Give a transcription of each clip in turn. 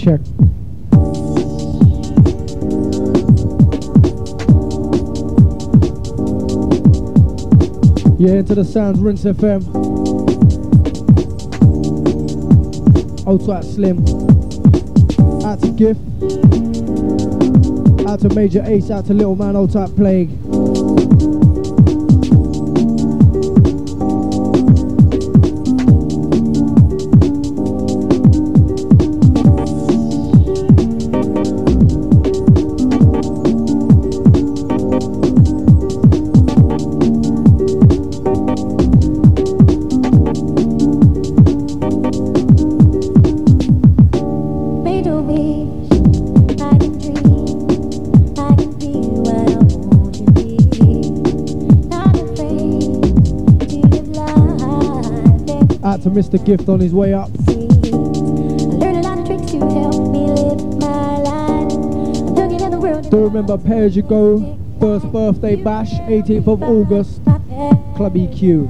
check. Yeah, into the sounds, Rinse FM. Out to that Slim. Out to Gift. Out to Major Ace. Out to Little Man. Out to that Plague. To Mr. Gift on his way up. Do remember Pay As You Go, first birthday bash, 18th of August, Club EQ.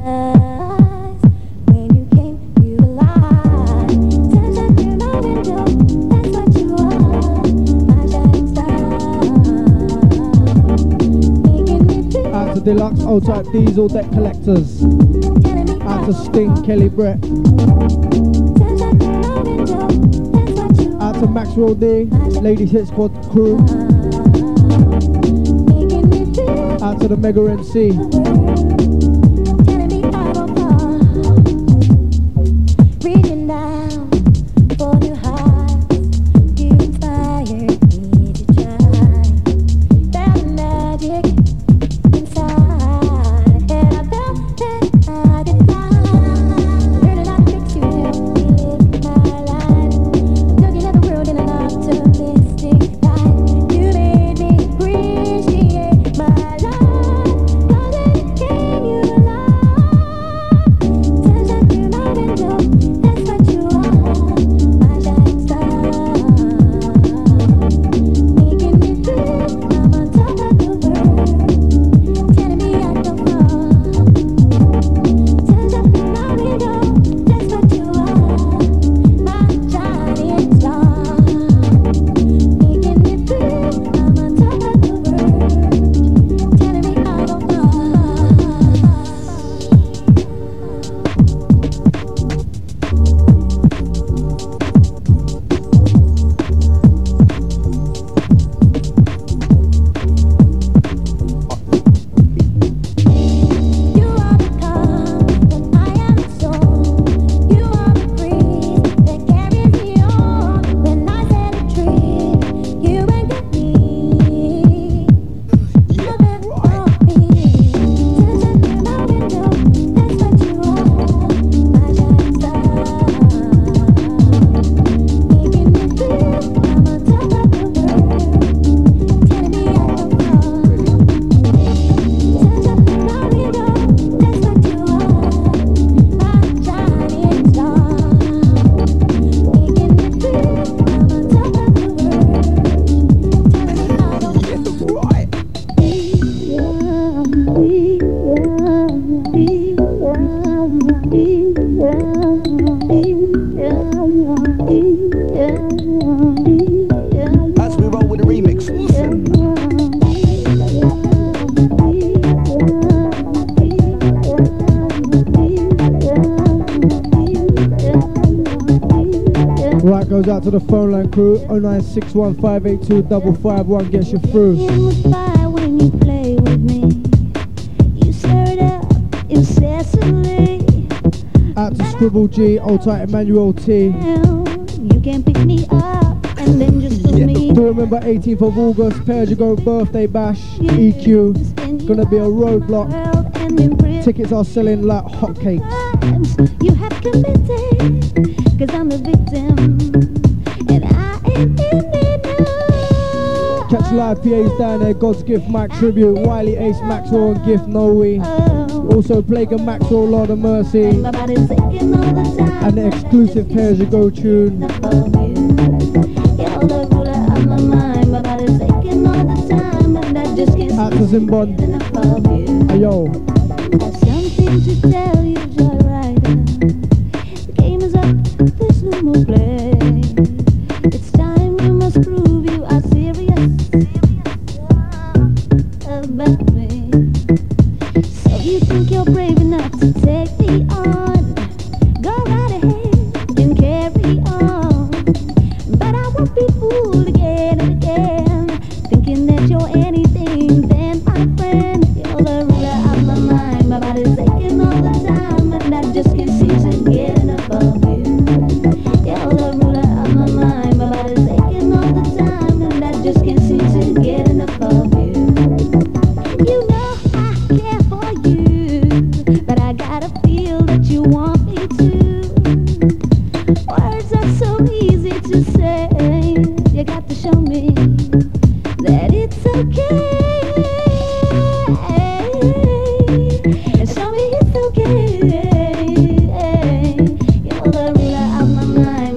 Out to Deluxe, old type Diesel Deck Collectors. Out to Sting, Kelly Brett. Out to Maxwell D, Ladies Hit Squad crew. Out to the Mega MC. Goes out to the phone line crew, 09615825551 gets you through. You fire when you play with me. You stir it up incessantly. Out to Scribble G, old tight Emmanuel T. You can pick me up and then just put me. Do remember 18th of August, Pay As You Go birthday bash, EQ. Gonna be a roadblock. Tickets are selling like hotcakes. You have committed, cause I'm the victim. Catch live PAs down there, God's Gift Mac Tribute, Wiley Ace Maxwell and Gift Noe. Also Plague and Maxwell, Lord of Mercy. And the exclusive Pay As You Go tune. Out to Zimbon. Hey yo. Something to tell you, Joy Rider. The game is up, there's no more play. It's time.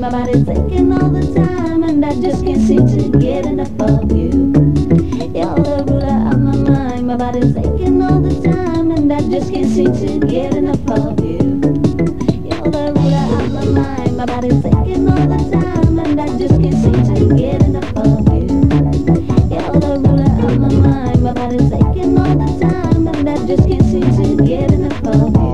My body's aching all the time, and I just can't seem to get enough of you. You're the ruler of my mind. My body's aching all the time, and I just can't seem to get enough of you. You're the ruler of my mind. My body's aching all the time, and I just can't seem to get enough of you. You're the ruler of my mind. My body's aching all the time, and I just can't seem to get enough of you.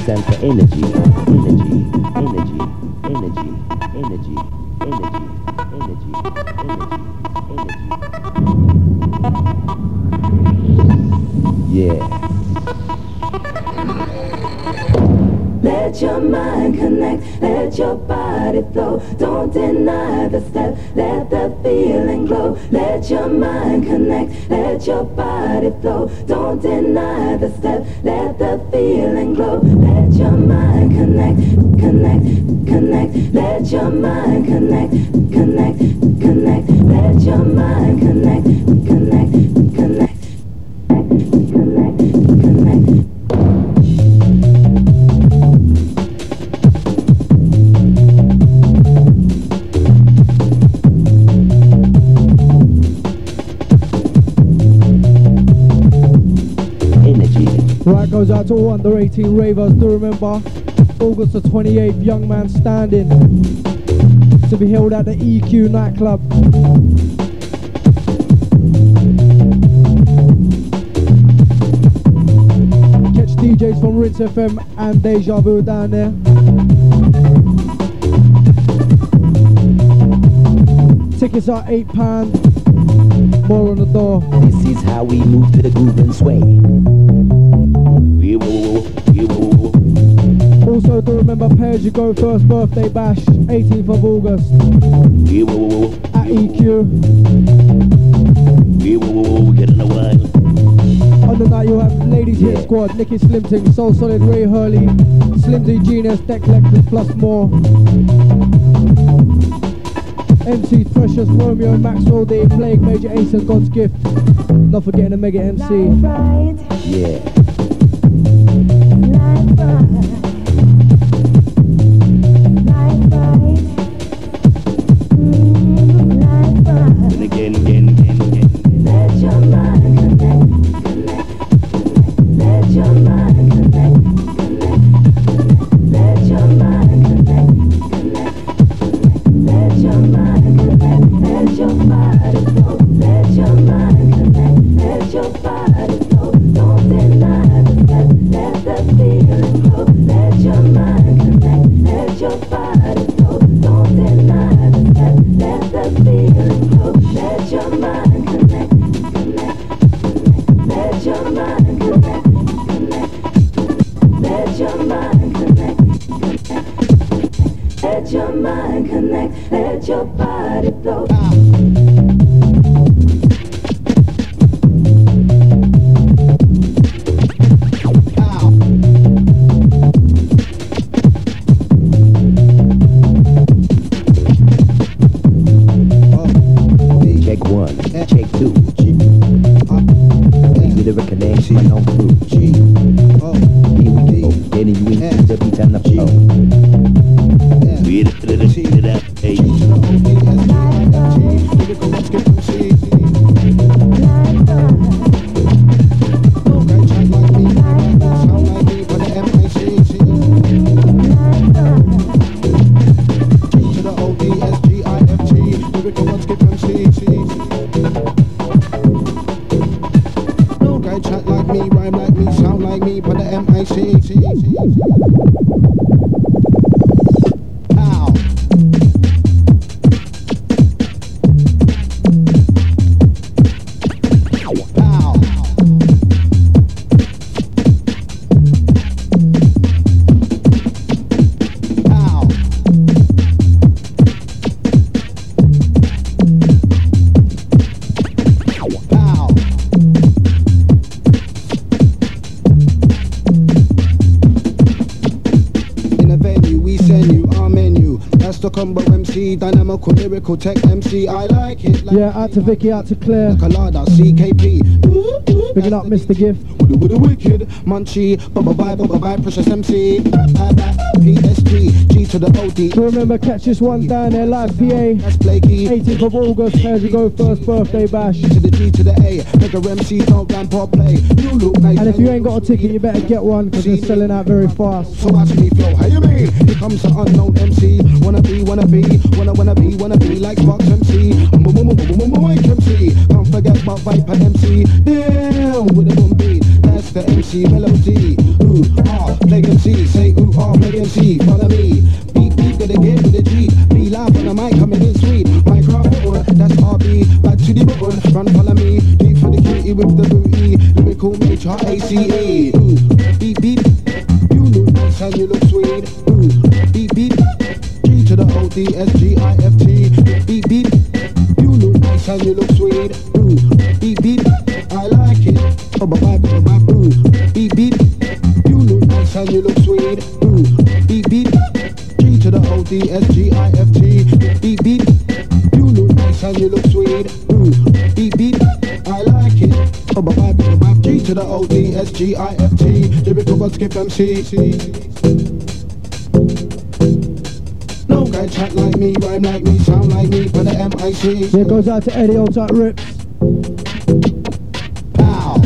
stand for energy, energy, energy, energy, energy, energy, energy, energy, energy. Yeah. Let your mind connect, let your body flow. Don't deny the step, let the feeling glow. Let your mind connect, let your body flow. Don't deny the step, let the feeling glow. Let your mind connect, connect, connect. Let your mind connect, connect, connect. Let your mind connect, connect, connect, connect, connect. Right, goes out to all under 18 ravers. Do remember, August the 28th, Young Man Standing, to be held at the EQ nightclub. Catch DJs from Rinse FM and Deja Vu down there. Tickets are £8. More on the door. This is how we move to the groove and sway. Also, do remember, pay as you go, first birthday bash, 18th of August at EQ. On the night you'll have Ladies Hit Squad, Nicky Slimting, Soul Solid, Ray Hurley, Slimsy Genius, Deck Lectures, plus more. MC's Precious, Romeo and Maxwell, Dave Plague, Major Ace and God's Gift. Not forgetting the Mega MC. Yeah. Dynamical, lyrical, tech MC, I like it. Like yeah, out to Vicky, out to Claire. Colada, CKP. Picking up Mr. Gift. With the wicked, Munchie, bye, Precious MC. PSG, G to the OD. So remember, catch this one down there, live PA. That's flaky. 18th of August, here you go, first birthday bash. To the G to the A, make a MC, don't ramp or play. You look nice. And if you ain't got a ticket, you better get one, because they're selling out very fast. So watch me flow, how you mean? Here comes the unknown MC. Wanna be like Fox MC. Mike MC. Can't forget about Viper MC. Damn, with a boom beat. That's the MC melody. Ooh, ah, play MC, say ooh, ah, play MC, follow me. Beat, beat, gonna get with the G. Be live on the mic, coming in sweet. Microphone, that's RB, back to the button. Run, follow me, deep for the cutie with the booty. Lyrical major, ACE. Ooh, beat, beat, you look nice and you look sweet. Ooh, beat, beat, G to the O-D-S-G-I-F-T. Beat, beat, you look nice and you look sweet. Ooh, beat, beat, I like it. Oh, bye, bye, bye, ooh, beat, beat, you look nice and you look sweet. Ooh, beat, beat, G to the O-D-S-G-I-F-T. Beat, beat, you look nice and you look sweet. Ooh, beat, beat, I like it. Oh, bye, bye, bye, bye, G to the O-D-S-G-I-F-T. Lyrical God skip MC. No guy chat like me, rhyme like me, sound like me, for the M-I-C. Here goes out to Eddie on Top Rips. Pow.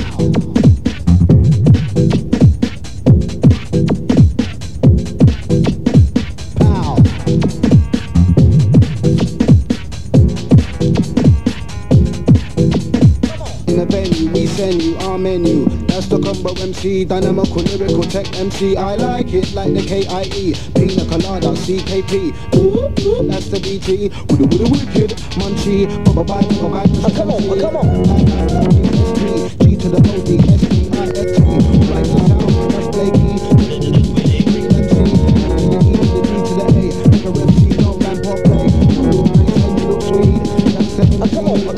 Pow. In the venue, we send you our menu. That's the combo MC, dynamical, lyrical, tech MC. I like it like the K-I-E, Pina Colada, C-K-P. That's the BT, with the wicked munchie. Come on, come on. G to the O-D-S-P-I-F-T. Like the sound, that's Blakey. Come on.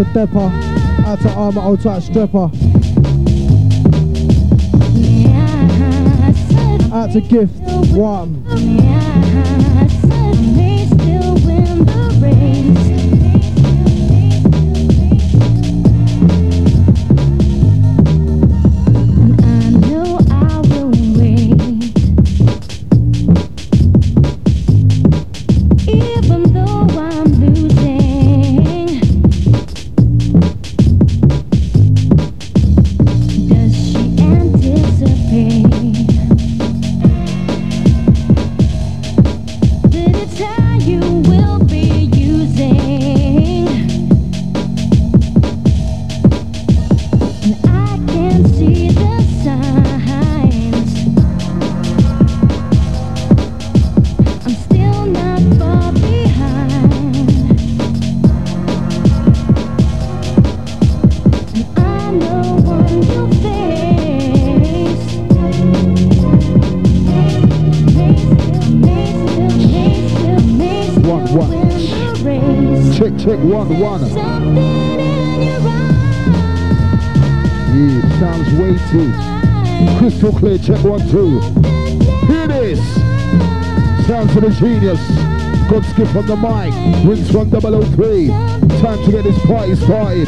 Depper. Out to Armour, old tight Strepper. Out to Gift, one. Check 1 1. Yeah, sounds weighty. Crystal clear, check 1 2. Here it is. Sounds for the genius. God's gift on the mic. Rings 1003. Time to get this party started.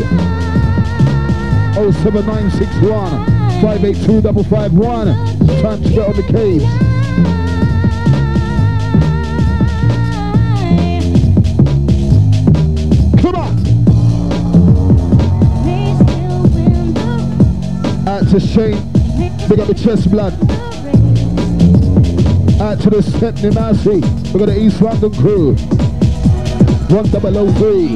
07961 582 551. Time to get on the caves. Out to Shane, big up the chest blood. Out to the Stepney Massey, we got the East London crew. 1003.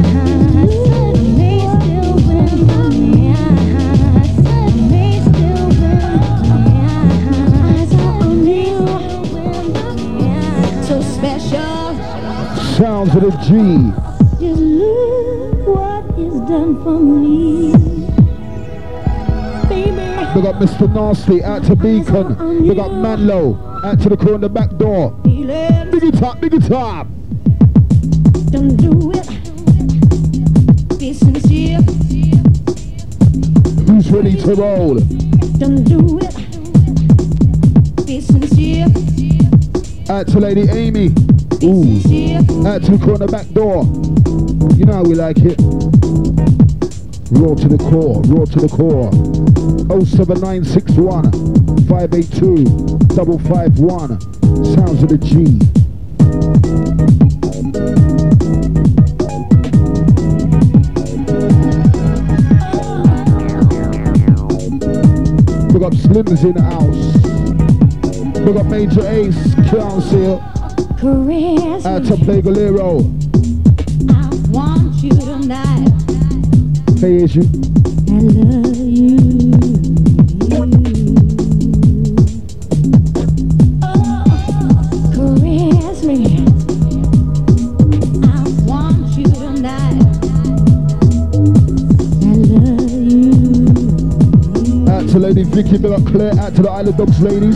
So special. Sounds of the G. Just look what is done for me. We got Mr. Nasty, out to Beacon. We got Manlow, out to the corner back door. Big it up, big it up. Don't do it. Be sincere. Who's ready to roll? Don't do it. Be sincere. Out to Lady Amy. Ooh. Out to the corner back door. You know how we like it. Raw to the core, raw to the core. 07961 582 551. Sounds of the G. We got Slims in the house. We got Major Ace, Council. Out to Play Galero. I want you tonight. Hey, is you? I love you. Caress me. I want you tonight. I love you. Out to Lady Vicky, big up Claire. Out to the Isle of Dogs ladies.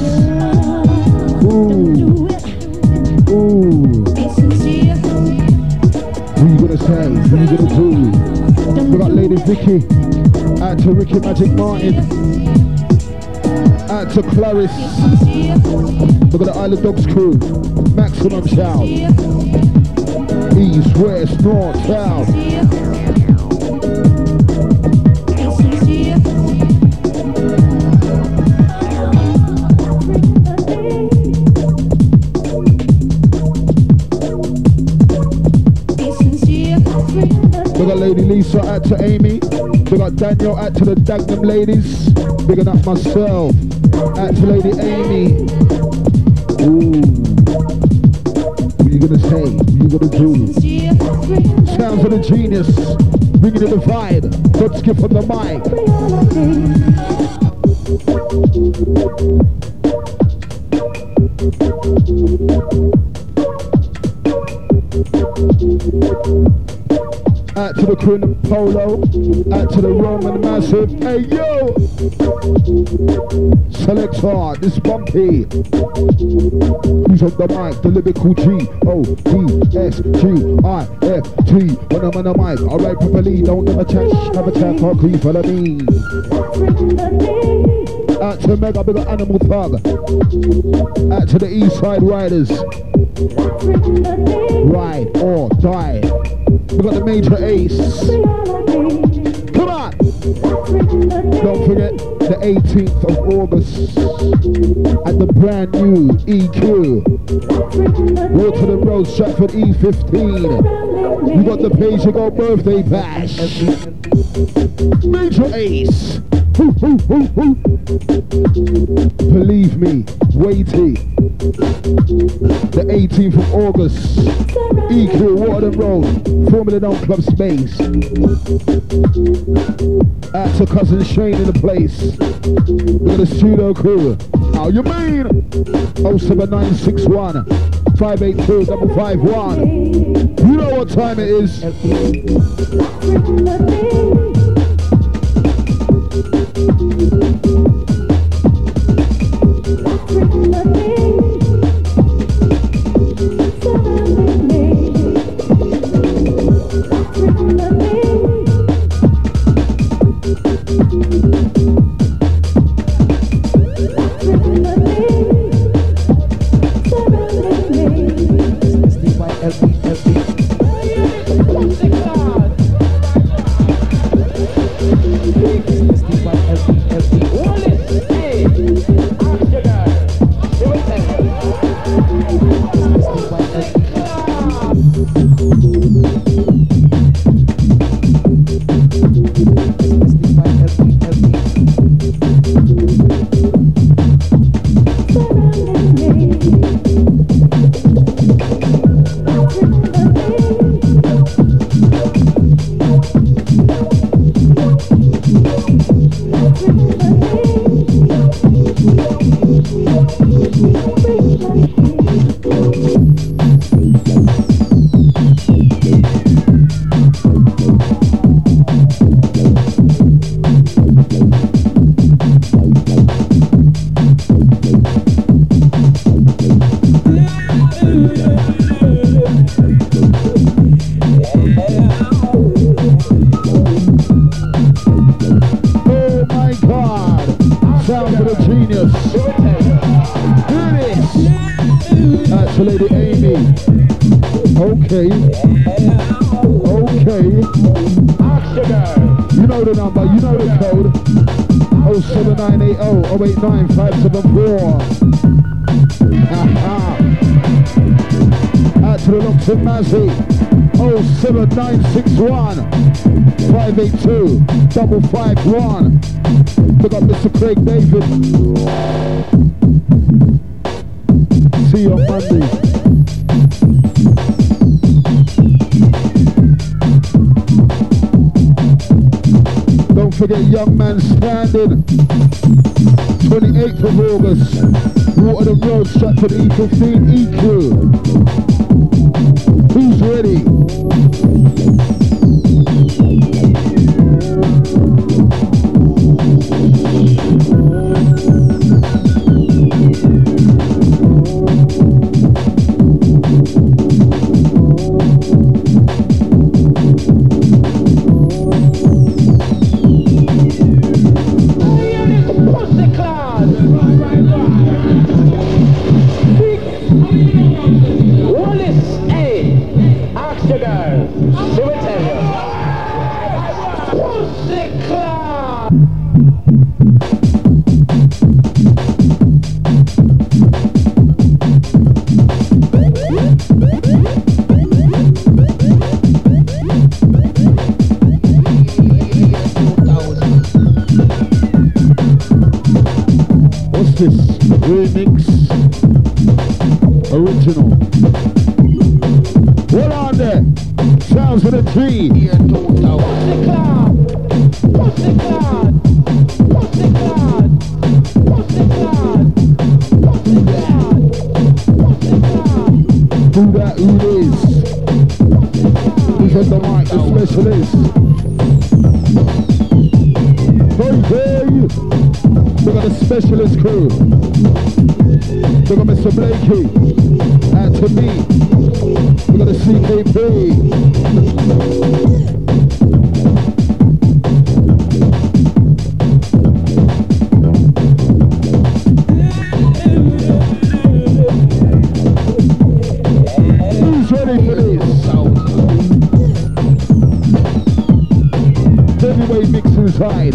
Ooh. Ooh. Be sincere. Who you gonna say? Who you gonna do? We got Lady Vicky. Out to Ricky Magic Martin. Out to Clarice. We got the Isle of Dogs crew. Maximum shout. East, west, north, south. We got Lady Lisa, out to Amy. We got Daniel, out to the Dagenham ladies. Bigging up myself. Out to Lady Amy. Ooh. What you gonna say? What you gonna do? Sounds of the genius. Bringing it the vibe. God's gift on the mic. Out Out to the crew in the polo. Out to the Roman Massive. Hey yo! Selector, this bumpy. Who's on the mic? The lyrical G-O-D-S-G-I-F-T. When I'm on the mic, I write properly. Don't ever chat, never chat, can't creep, follow me. Out to Mega, big Animal Thug. Out to the East Side Riders. Ride or die. We got the Major Ace. Come on! Don't forget the 18th of August at the brand new EQ. Waterloo Road, Stratford E15. We got the Page to Go birthday bash. Major Ace. Believe me, weighty. The 18th of August, EQ, Waterloo Road, Formula Known Club Space. Out to Cousin Shane in the place. We got the studio crew. How you mean? 07961 582 551. You know what time it is. Mazzy 07961 582 551. Look up Mr. Craig David. See you on Monday. Don't forget Young Man Standing 28th of August, Waterloo Road, Stratford E15 EQ. Who's ready? Remix original. What on there? Sounds of the tree. What's the cloud? What's the cloud? What's the cloud? What's the cloud? What's the cloud? What's the cloud? Who that who is? Who's on the mic? The the specialist. Hey, we got the specialist crew. We got Mr. Blakey. And to me, we got the CKP. Who's ready for this? Heavyweight mix inside.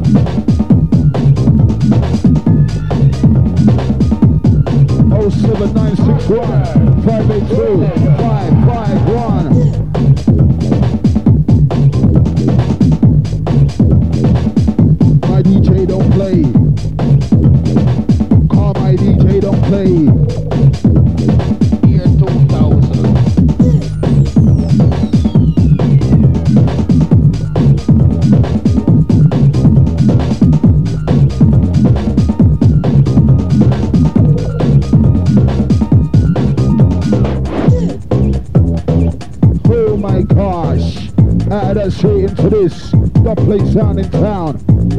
07961 582 551. My DJ don't play. Call my DJ don't play. Year 2000. Oh my gosh. Add straight into this. The place down in town.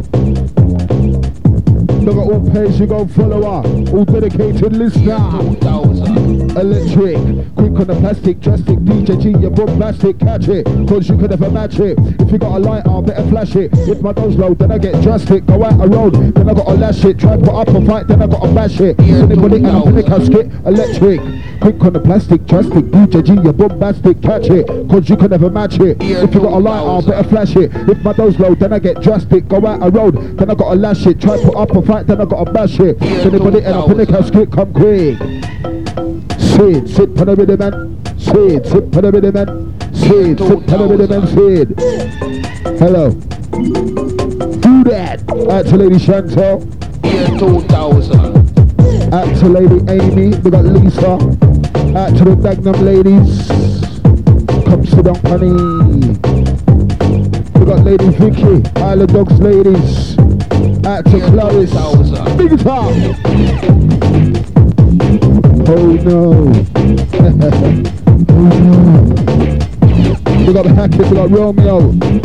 Look at all page you go follower, all dedicated listener. Electric, quick on the plastic, drastic, DJ G, you're bombastic, catch it, cause you could never match it. If you got a light, I'll better flash it. If my nose low, then I get drastic, go out a road, then I gotta lash it. Try put up a fight, then I gotta bash it. Anybody and I'm in the casket, electric, quick on the plastic, drastic, DJ G, you're bombastic, catch it, cause you could never match it. If you got a light, I'll better flash it. If my nose low, then I get drastic, go out a road, then I gotta lash it. Try put up a fight, then I gotta bash it. Anybody and I'm in the casket, come quick. Sit for the rhythm man. Sit for the rhythm man. Sit for the rhythm man. Sit. Hello. Do that. Out to Lady Chantal. Year 2000. Out to Lady Amy. We got Lisa. Out to the Dagenham ladies. Come sit down, honey. We got Lady Vicky. Isle of Dogs ladies. Out to Clarice. Big top. Oh no. Oh no. We got Hackett, we got Romeo.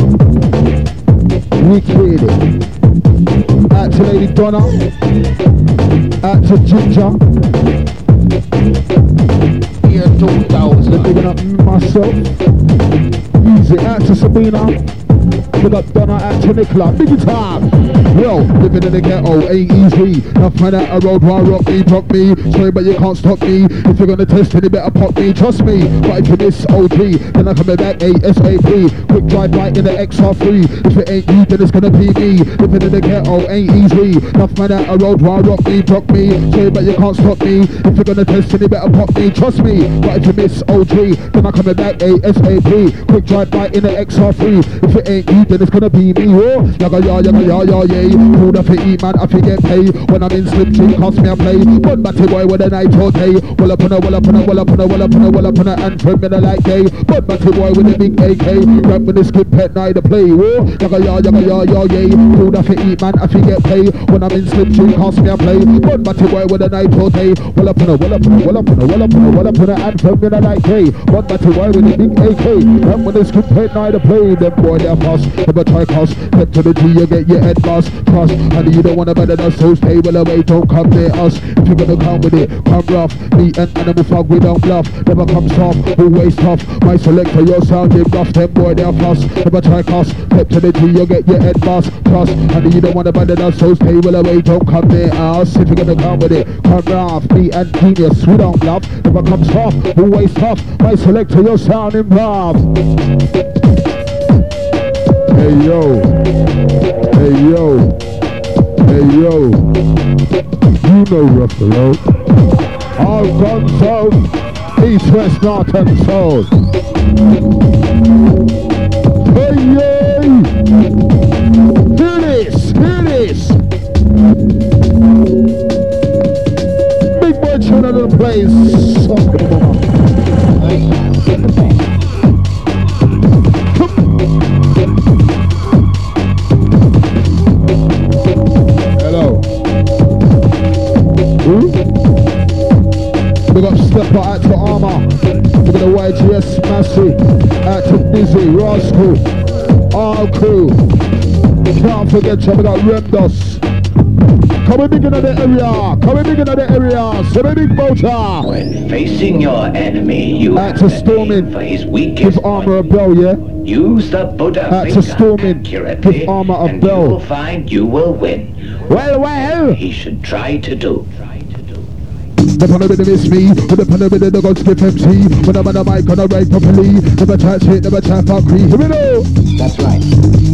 Wicked. Out to Lady Donna. Out to Ginger. Year 2000. Bigging up myself. Easy. Out to Sabina. We got Donna out to Nicola. Big time. Yo, living in the ghetto ain't easy. Now find out a road why rock me. Sorry, but you can't stop me. If you're gonna test it, you better pop me. Trust me. But if you miss OG, then I come back ASAP. Quick drive by in the XR3. If it ain't you, then it's gonna be me. Living in the ghetto ain't easy. Now find out a road why rock me. Sorry, but you can't stop me. If you're gonna test it, you better pop me. Trust me. But if you miss OG, then I come back ASAP. Quick drive by in the XR3. If it ain't you, then it's gonna be me. Oh, yaga ya, yeah. Food I fi eat, man, I fi get paid. When I'm in Slip Tree, cost me a play. One batty boy with a night all day. Well up on a anthem in a light day. One batty boy with a big AK. Rap with the skip pet night to play. Oh, yaga ya, yeah. Food I fi eat, man, I fi get paid. When I'm in Slip Tree, cost me a play. One batty boy with a night all day. Well up on a anthem in a light day. One batty boy with a big AK. Rap with the skip pet night to play. Them boy they're fast, never try cost. Get to the G, you get your head bust. Trust, and you don't wanna better us, so stay well away, don't come near us. If you're gonna come with it, come rough. Me and Animal Fog, we don't bluff. Never come soft, always tough. My selector, you're sounding rough. Them boy, they're fast, never try cost. Step to the G, you get your head bust. Trust, and you don't wanna better us, so stay well away, don't come near us. If you're gonna come with it, come rough. Me and Genius, we don't bluff. Never come soft, always tough. My selector, you're sounding rough. Hey yo, hey yo, hey yo, you know Ruffalo. All guns out, east, west, north and south. Hey yo, hear this. Big boy tune out of the place. We got Stepper out to Armour. We got the YGS Massey, out to Dizzy, Rascal, all crew. Can't forget you, we got Remdos. Come big in the area, come big in the area, so the big boater. When facing your enemy, you Out have to to Stormin, aim for his weakest give Armour a point. bell, yeah? Use the Buddha Out to finger Stormin, accurately, give Armour a and bell. you will find you will win. Well. He should try to do. The pan of it miss me, with the pan of it the God skip MC. When I'm on the mic, on the right properly. Never chat shit, never chat fuckery. Here we go. That's right.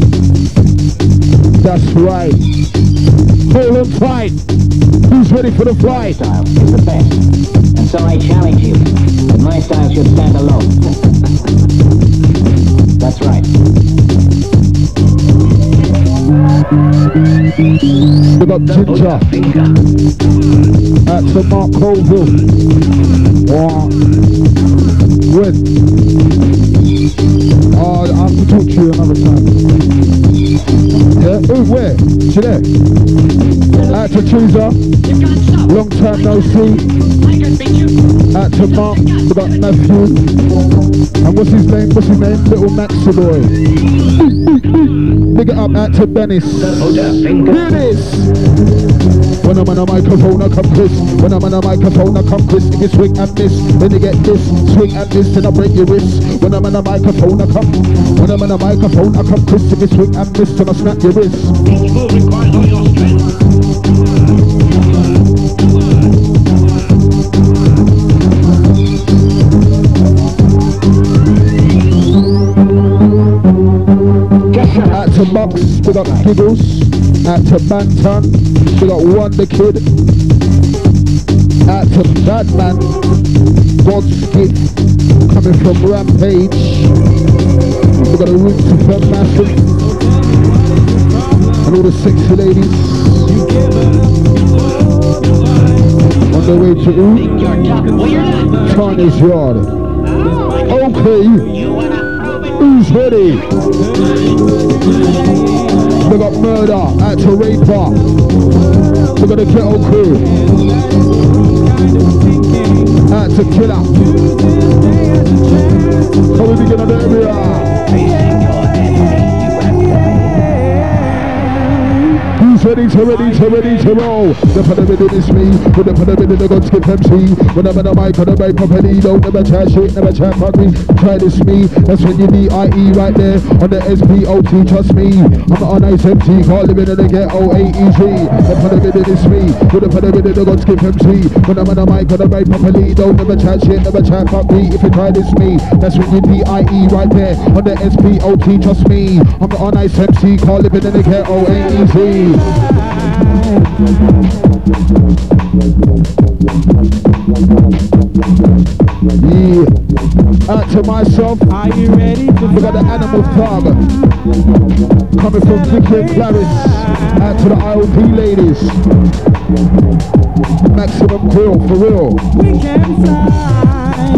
That's right. Hold on tight. Who's ready for the flight? Style is the best, and so I challenge you that my style should stand alone. That's right. We got The Ginger Buddha finger. at the Mark Colville. Wow. When? I have to talk to you another time. Yeah? Oh, where? She there? Out to Chooser. Long time no see. Out to Mark. We got Matthew. And what's his name? Little Maxi boy. Big it up out to Dennis. The Buddha finger. Here it is. When I'm on a microphone, I come Chris. When I'm on a microphone, I come Chris. If you swing and miss, then you get this. Swing and miss, then I break your wrist. When I'm on a microphone, I come. When I'm on a microphone, I come Chris. If you swing and miss, then I snap your wrist. Each move requires all your strength. Out to Box, we got Giggles. Out to Bantan, we got Wonder Kid. Out to Badman, God's Gift, coming from Rampage. We got a room to Fem Massive. And all the sexy ladies. On their way to who? China's Yard. Okay. Who's ready? We got Murder out to Raper. We got a Ghetto Crew. Out to Killer. How we begin on the area? Facing your enemy, Who's ready to roll? The pandemic is me, with the pandemic the God skip MC. When I'm on the mic, on the mic properly, don't never chat shit, never chat fuckery. Try this me, that's when you need IE right there on the SPOT, trust me. I'm not a nice MC, can't live in the ghetto, ain't easy. The pandemic is me, with the pandemic the God skip MC. When I'm on the mic, on the mic properly, don't never chat shit, never chat fuckery. If you try this me, that's when you need IE right there on the SPOT, trust me. I'm not a nice MC, can't live in the ghetto, ain't easy. Yeah. Out to myself. Are you ready to We got the Animal Thug coming from Vicky and Clarice. Out to the IOP ladies. Maximum Grill for real. We can fly,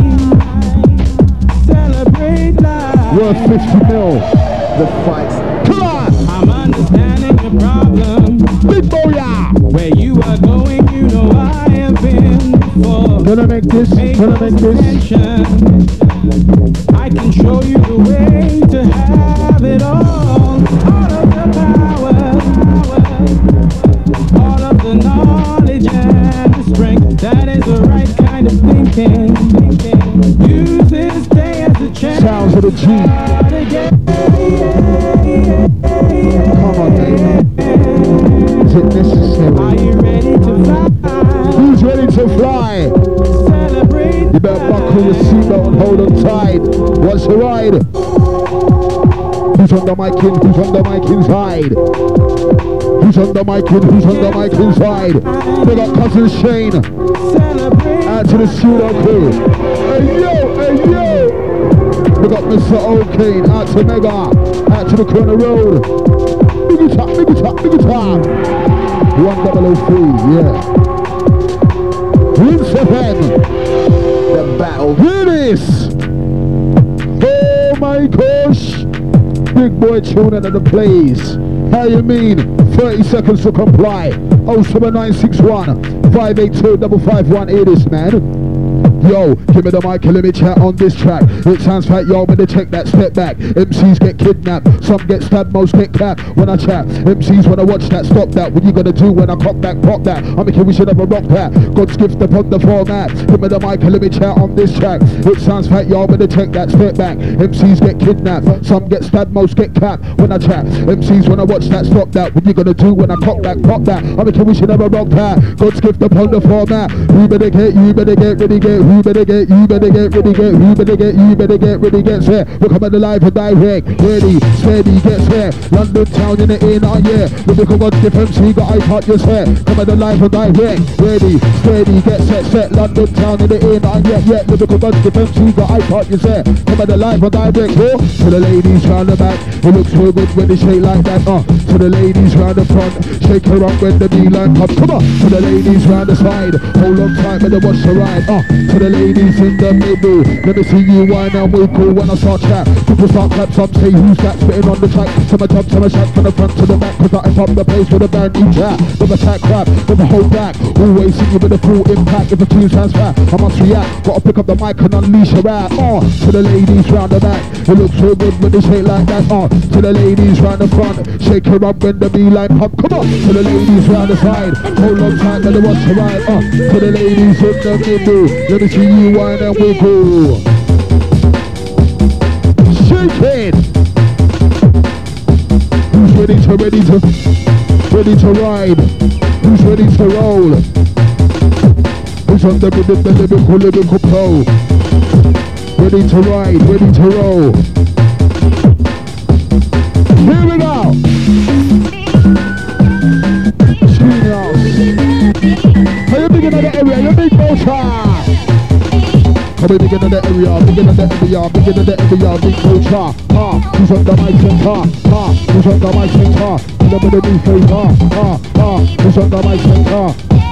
celebrate life. Worth 50 mil. The fight. Come on! I'm understanding the problem. Big booyah! Where you are going, you know I have been before. Gonna make this, gonna make this. Attention. I can show you the way to have it all. All of the power, all of the knowledge and the strength. That is the right kind of thinking. Use this day as a chance. Sounds of the G. Come on, baby. Is it Are necessary? you ready to fly? Who's ready to fly? Celebrate. You better buckle your seatbelt and hold on tight. What's the ride? Who's on the mic in? Who's on the mic inside? Who's on the mic in? Who's on the mic inside? They got Cousin Shane. Celebrate. Out to the pseudo crew. Hey yo, hey yo. We got Mr. O'Kane. Out to Mega. Out to the corner road. Big top, big top, big top. 1003, yeah. Rinse FM. The battle. Here it is. Oh my gosh. Big boy tuning at the plays. How you mean? 30 seconds to comply. 07961 582 551. It is, man. Yo, give me the mic and let me chat on this track. It sounds fat, yo, better check that step back. MCs get kidnapped, some get stabbed, most get capped. When I chat, MCs wanna watch that, stop that. What you gonna do when I cock that, pop that? I'm making we should never rock that. God's gift upon the format. Give me the mic and let me chat on this track. It sounds fat, yo, better check that step back. MCs get kidnapped, some get stabbed, most get capped. When I chat, MCs wanna watch that, stop that. What you gonna do when I cock that, pop that? I'm making we should never rock that. God's gift upon the format. You better get ready, get. You better get ready, get. You better get ready, get set. We're coming alive and direct. Ready, steady, get set. London town in the inner, yeah. Lyrical God's gift MC got iPod, you're set. Coming alive and direct. Ready, steady, get set. London town in the inner, yeah. Lyrical God's gift MC got iPod, you're set. Coming alive and direct. Oh, to the ladies round the back. It looks so good when they shake like that. To the ladies round the front. Shake her up when the beeline comes. Come on. To the ladies round the side. Hold on tight, better watch the ride. To the ladies in the middle. Let me see you whine and wiggle when I start chat. People start clap, some say who's that spitting on the track. Some jump, some shot from the front to the back. Cause I pop the place with a brand new chat. Never attack crap, never hold back. Always see you with a full impact. If a tune sounds fat, I must react. Gotta pick up the mic and unleash a rap. To the ladies round the back. It looks so good when they shake like that. To the ladies round the front. Shake her up when the beeline pump. Come on. To the ladies round the side. Hold on tight, better watch the ride. To the ladies in the middle. Let me see you whine and wiggle. Shake it. Who's ready to ride? Who's ready to roll? Who's on the lyrical flow? Ready to ride, ready to roll. Here we go. How you begin in the area? You big motor. Come in, begin in the area, begin in the area, begin in the area, big motor. Who's on the mic center? Who's on the mic center? Never the new flavor. Who's on the mic center?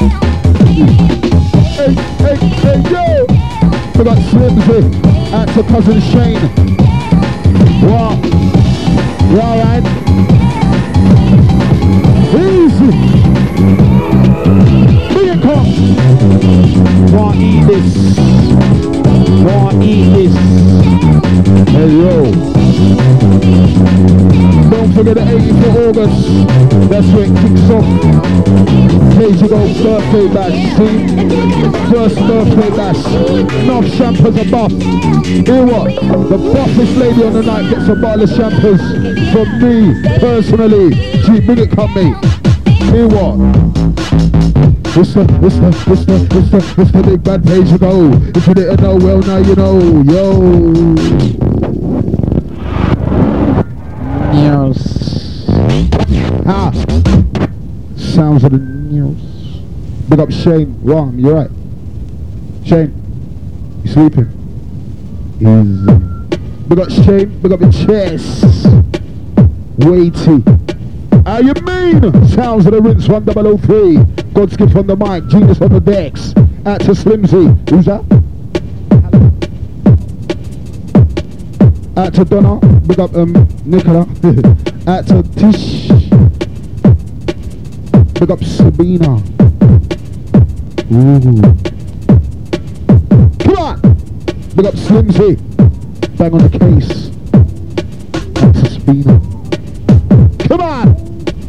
Hey, yo! We got Slimzy out to cousin Shane. What? You alright? Easy! Bring it, come! Wanna eat this? Wanna eat this? Hey, yo! Don't forget the 18th of August. That's when it kicks off. Here you go, birthday bash. See? First birthday bash. Enough champers are buff. Hear what? The buffest lady on the night gets a bottle of champers from me, personally. Gee, bring it, come mate. Hear what? It's the big bad page to go. If you didn't know, well now you know. Yo. Sounds of the news. Big up Shane. Ron, you right? Shane, you sleeping? Easy. Big up Shane, big up your chest. Weighty. How you mean? Sounds of the Rinse 1003. God's gift on the mic, genius on the decks. Out to Slimzy. Who's that? Out to Donna. Big up Nicola. Out to Tish. Big up Sabina. Ooh. Come on! Big up Slimzy. Bang on the case. Out to Sabina. Come on!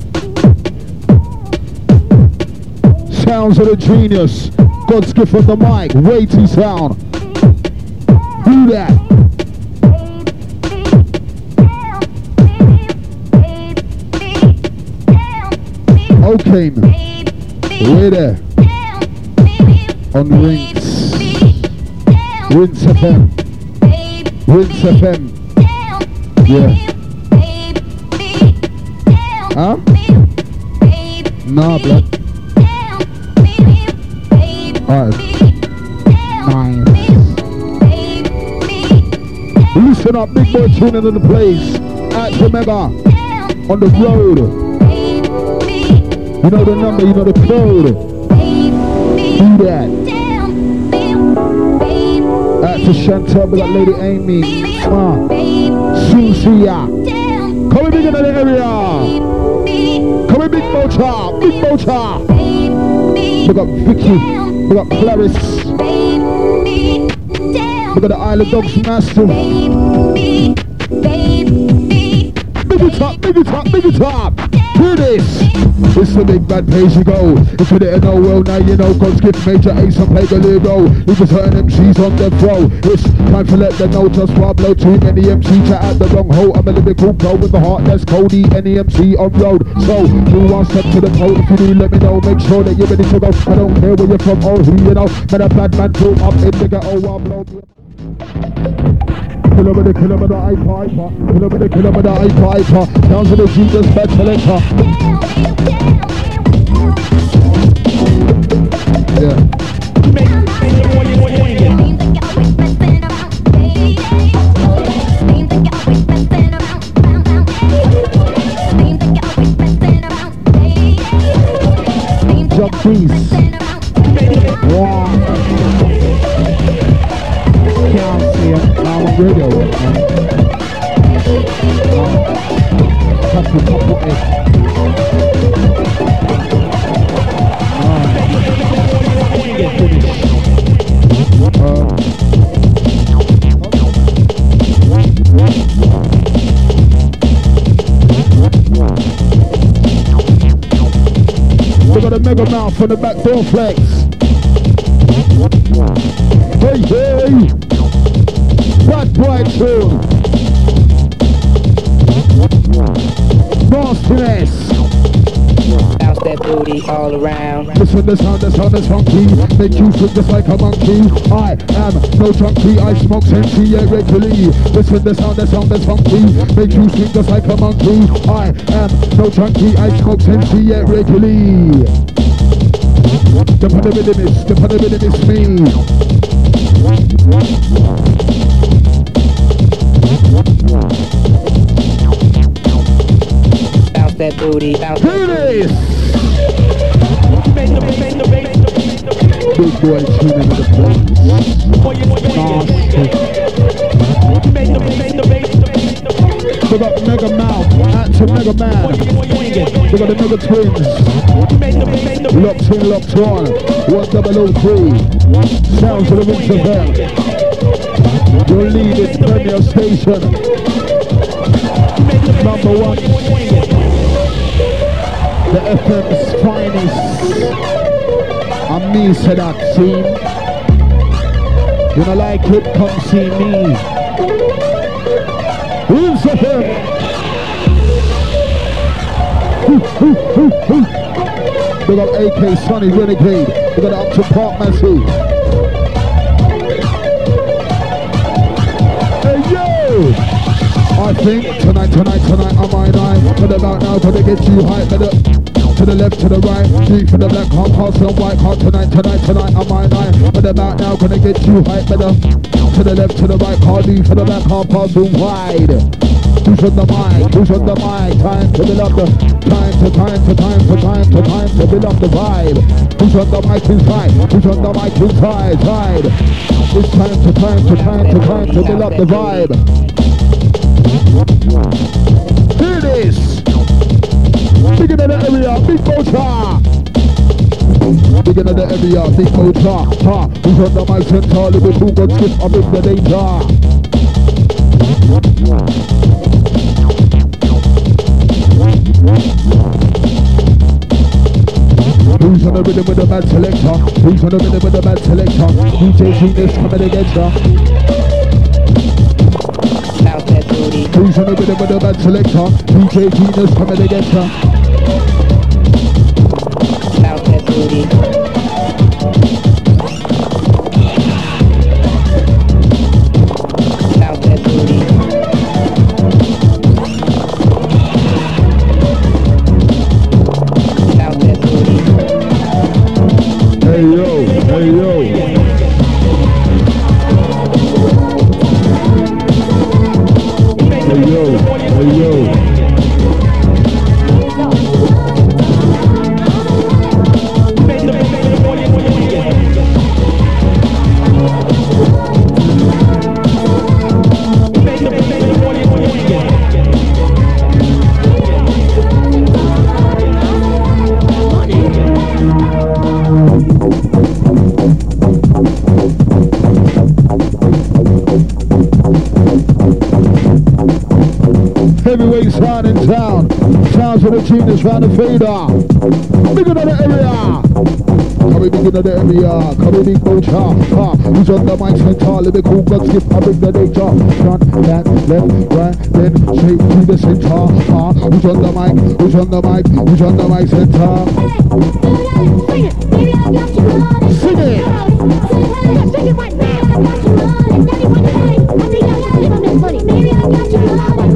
Sounds of the genius. God's gift on the mic. Weighty sound. Do that. Okay, we're there on Rinse FM, Rinse FM, yeah, huh? Nah, blood. Alright, nice. Listen up, big boy tuning into the place, at the Mega, on the road. You know the number, you know the code. Do that. Out to Chantel, we got Lady Amy. Soon see ya. Come in big in the area. Come in big motor, big motor. We got Vicky, we got Clarice. We got the Isle of Dogs massive. Big it up, big it up, big it up. Hear this. It's the big bad place you go. If you didn't know, well now you know. God's gift Major Ace and play Galero. We just heard MCs on the throw. It's time to let them know just while blow too many MC chat at the wrong hole. I'm a lyrical pro with the heart that's Cody. Any MC on road. So who wants step to the toe? If you do, let me know. Make sure that you're ready to go. I don't care where you're from or who you know. Man a bad man pull up in the ghetto. I'll blow you. Kilometer, kilometer, hyper. Kilometer, kilometer, hyper. Down to the Jesus bad selector. Yeah. Jump please. Wow. Can't see it. Now I'm radio. Couple it. We got a mega mouth on the back door flex. Hey, hey! Bad boy tune. Nastiness. Bounce that booty all around. Listen, the sound is funky. Make you swing just like a monkey. I am no junkie. I smoke Sensi regularly. Listen, the sound is funky. Make you swing just like a monkey. I am no junkie. I smoke Sensi regularly. The funny rhythm is me. Bounce that booty, bounce that big boy tuning in the place. We got Mega Mouth, to Mega Man. We got the Mega Twins. Locked in, locked on. 1003. Sounds of the Winter Bell. Your leading premier station. Number one. The FM's finest. And me said that, see? You don't like it? Come see me. Who's FM? We got AK Sonny Renegade. We got Up to Park Massey. Hey yo! I think tonight, I'm my night. But about now, gonna get you hype. Better to the left, to the right. Deep for the black heart, pass the white heart. Tonight, I'm my night. But about now, gonna get you hype. Better to the left, to the right. Car deep for the black heart, pass the wide. Who's on the mic? Who's on the mic? Time to build up the time to build up the vibe. Who's on the mic inside? Who's on the mic inside? It's time to build up the vibe. Here it is. Big in the area, big motor. Big in the area, big motor. Who's on the mic center? Liverpool got skip up in the danger. Who's on the rhythm with the bad selector? Who's on the rhythm with the bad selector? DJ Genius coming to get ya. Who's on the rhythm with the bad selector? DJ Genius coming to get ya. Bounce that booty. Bounce that booty. Hey yo, hey yo. Hey yo, hey yo. town. Sounds for the genius round the fader. Big another area. Come we begin the area. Come we big mocha. Who's on the mic center? Lyrical God's gift. I bring the nature. Front, back, left, right, then straight to the center. Who's on the mic? Who's on the mic? Who's on the mic center? Sing it. Sing it right now. Maybe I got you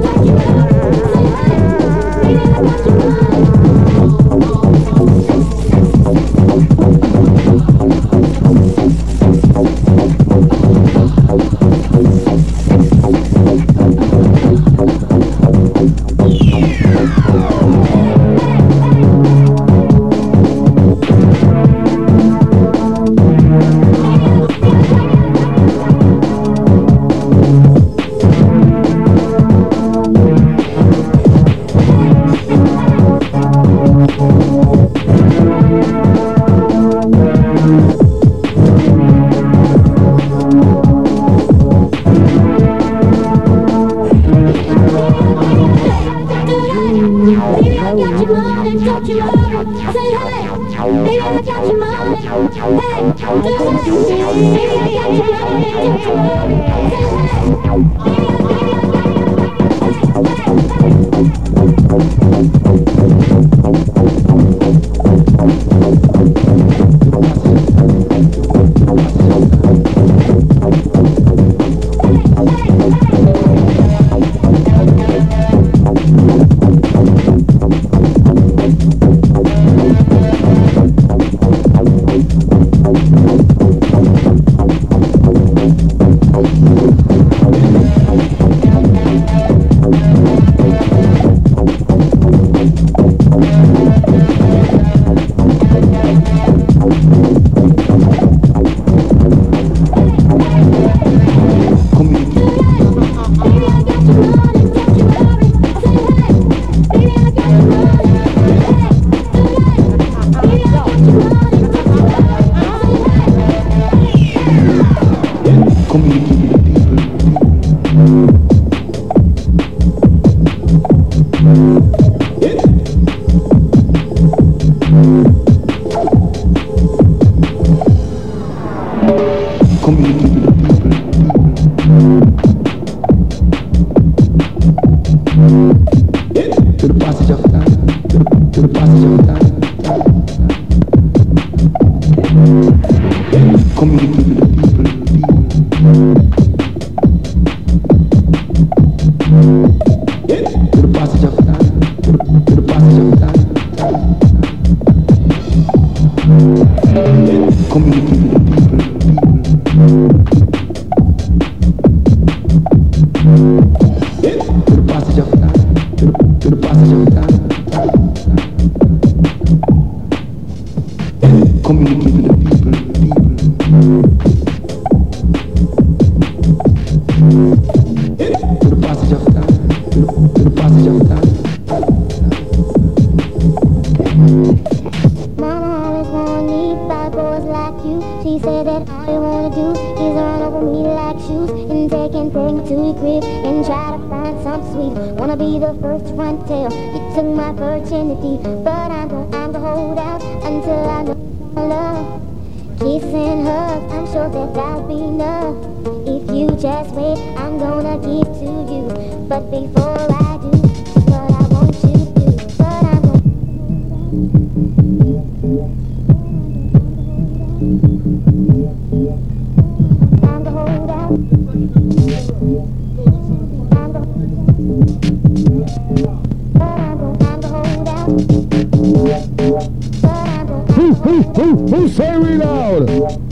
Who say reload?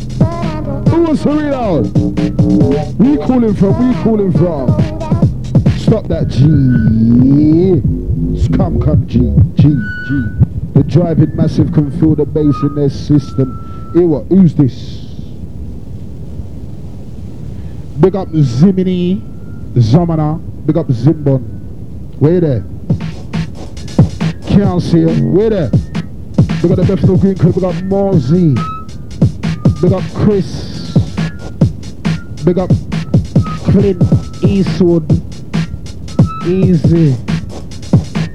Who wants to reload? We calling from. Stop that G. Come G. The driving massive can feel the bass in their system. Hey, what? Who's this? Big up Zimini, Zamana. Big up Zimbon. Where there? Can't see him. Where there? We got the Bethnal Green Crew, we got Morsey, we got Chris, we got Clint Eastwood, Easy,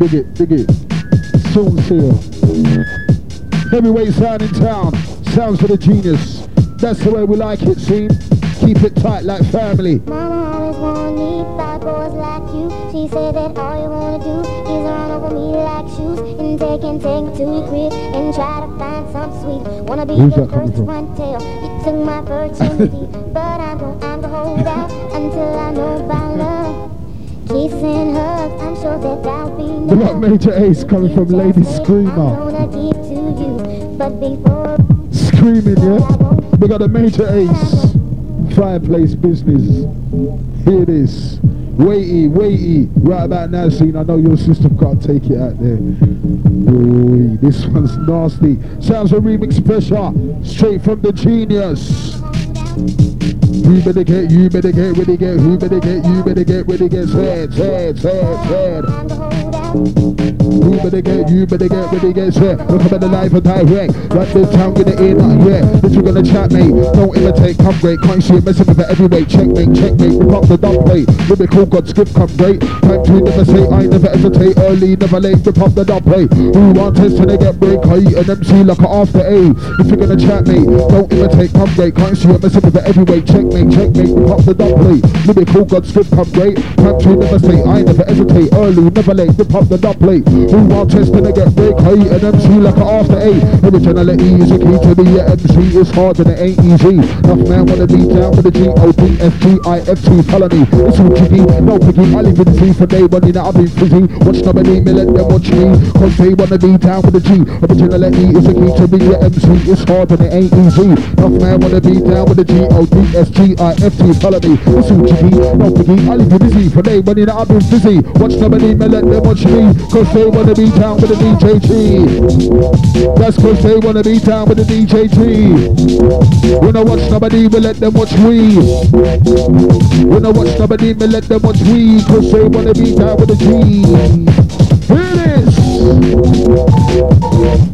dig it, dig it. Soul Seal. Heavyweight sound in town. Sounds for the genius. That's the way we like it, see? Keep it tight like family. Mama always wanted me, 5 boys like you. She said that all you wanna do is run over me like shoes and take me to your crib and try to find something sweet. Wanna be Who's the that coming first to from? run tail. You took my virginity, but I'm gonna hold out until I know about love. Kisses and hugs, I'm sure that that'll be We got Major Ace coming from Lady I'm Screamer. gonna give to you, but before Screaming, yeah? We got a Major Ace. Fireplace business. Hear this. Weighty, weighty. Right about now, scene. I know your system can't take it out there. Boy, this one's nasty. Sounds of remix pressure. Straight from the genius. You better get ready, get, who better get, you better get ready, get sad. Who better get, you better get ready, get set. Look about the life of direct. Right this town with the ear, nothing yet. But you're gonna chat, mate. Don't imitate, come great. Can't see it messing with the heavyweight. Checkmate, checkmate. Rip up the dump plate. Lyrical God's gift, come great. Time to never say, I never hesitate. Early, never late. Rip up the dump plate. Who want test till they get break? I eat an MC like an after A. If you're gonna chat, mate, don't imitate, come great. Can't see it messing with the heavyweight. Checkmate, checkmate. Rip up the dump plate. Lyrical God's gift, come great. Time to never say, I never hesitate. Early, never late. Rip up the dump plate. Who want test till they get break? I eat an MC like an after A. Originality is a key to be a MC. It's hard and it ain't easy. Enough man wanna be down with the G-O-D-F-G-I-F-T felony. It's all jiggy, no piggy. I live in the sea for day money that I've been fizzy. Watch nobody, me let them watch me. Cause they wanna be down with the G. Originality is a key to be a MC. It's hard and it ain't easy. Enough man wanna be down with the G-O-D-S-G-I-F-T felony. It's all jiggy, no piggy. I live in the sea for day money that I've been fizzy. Watch nobody, me let them watch me. Cause they wanna be down with the DJT. That's cause they wanna be down with the DJT. When I watch nobody, we let them watch we. When I watch nobody, we let them watch we. Cause they wanna be down with the G. Here it is.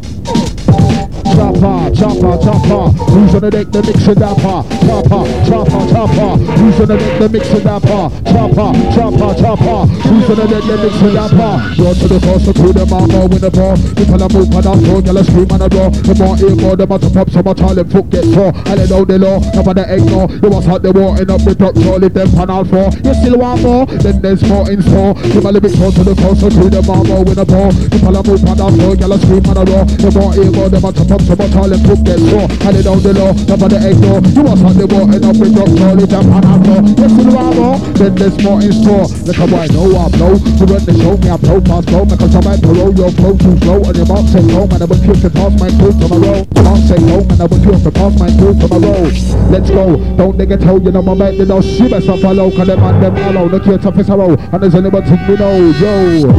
Chopper. Who's on the deck, the mixer dapper? Chopper. Who's on the deck, the mixer dapper? Chopper. Who's on the deck, the mixer dapper? Go to the first, to the mama, win the ball. People are moving on, so y'all scream on the door. The more ear, more the matter pop, so much all them foot get sore. I let out the law, up on the egg no. You was hot the war, and up the doctor, leave them pan out for. You still want more? Then there's more in store. Give a little bit close to the first, to the mama, win the ball. People are moving on, so y'all scream on the door. The more ear, more the matter pop, so much all them foot get sore. I let out the law, up on the egg no. You was hot the war, and up the doctor, leave them pan out for. You still want more? Then there's more in store. Look how I know I blow. To run the show, me I blow fast blow. Because I'm at the roll, your flow too slow. And your mom say no, man, I want you to pass my crew to my roll. Mom say no, man, I want you to pass my crew to my roll. Let's go, don't they get told, you know my man, they know she best not follow. Cause them and them follow, look here, tough as a roll. And there's anyone think me know, yo.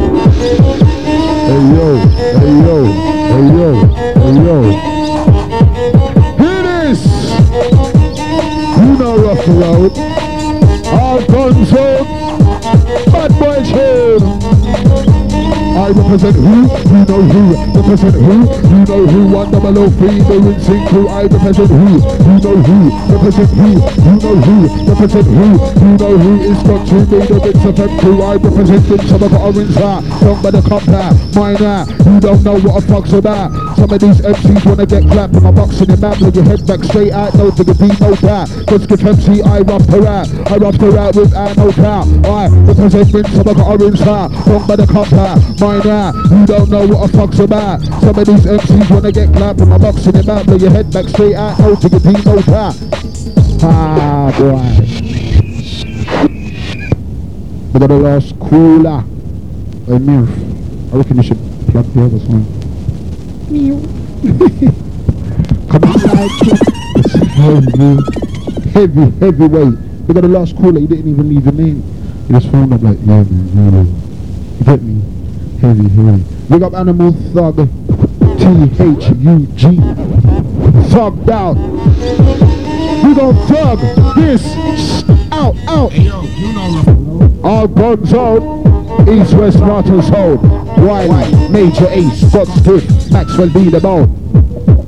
Hey yo. Here it is. You know rough the road. All guns out. Bad boy tune. I represent who? You know who? Represent who? You know who? 100 the rinsing crew. I represent who? You know who? Represent who? You know who? Represent who? You know who? It's got to be the bits of them crew. I represent them. Some of the orange hat. Don't by the cop hat. Mine hat. You don't know what a fuck's about. Some of these MCs wanna get clapped in my box in the map. With your head back straight out. No to the beat, no doubt. Let's give MC. I roughed her out. I roughed her out with no doubt. I represent them. Some of the orange hat. Don't by the cop hat. Mine hat. You don't know what a fuck's about. Some of these MCs wanna get clapped in my box in the map. With your head back straight out. No to the beat, no doubt. Ah, boy. We got the last cooler. A MILF. I reckon you should plug the other song. Come on, like it. It's heavy weight. We got the last cooler. You didn't even leave your name. You just phoned up like, yeah, man. You get me? Heavy. Big up Animal Thug. T-H-U-G. Thugged out. We gon' thug this out. Hey yo, you know All guns out. East, West, North and South. Wiley, Major Ace, God's gift, Maxwell be the bone.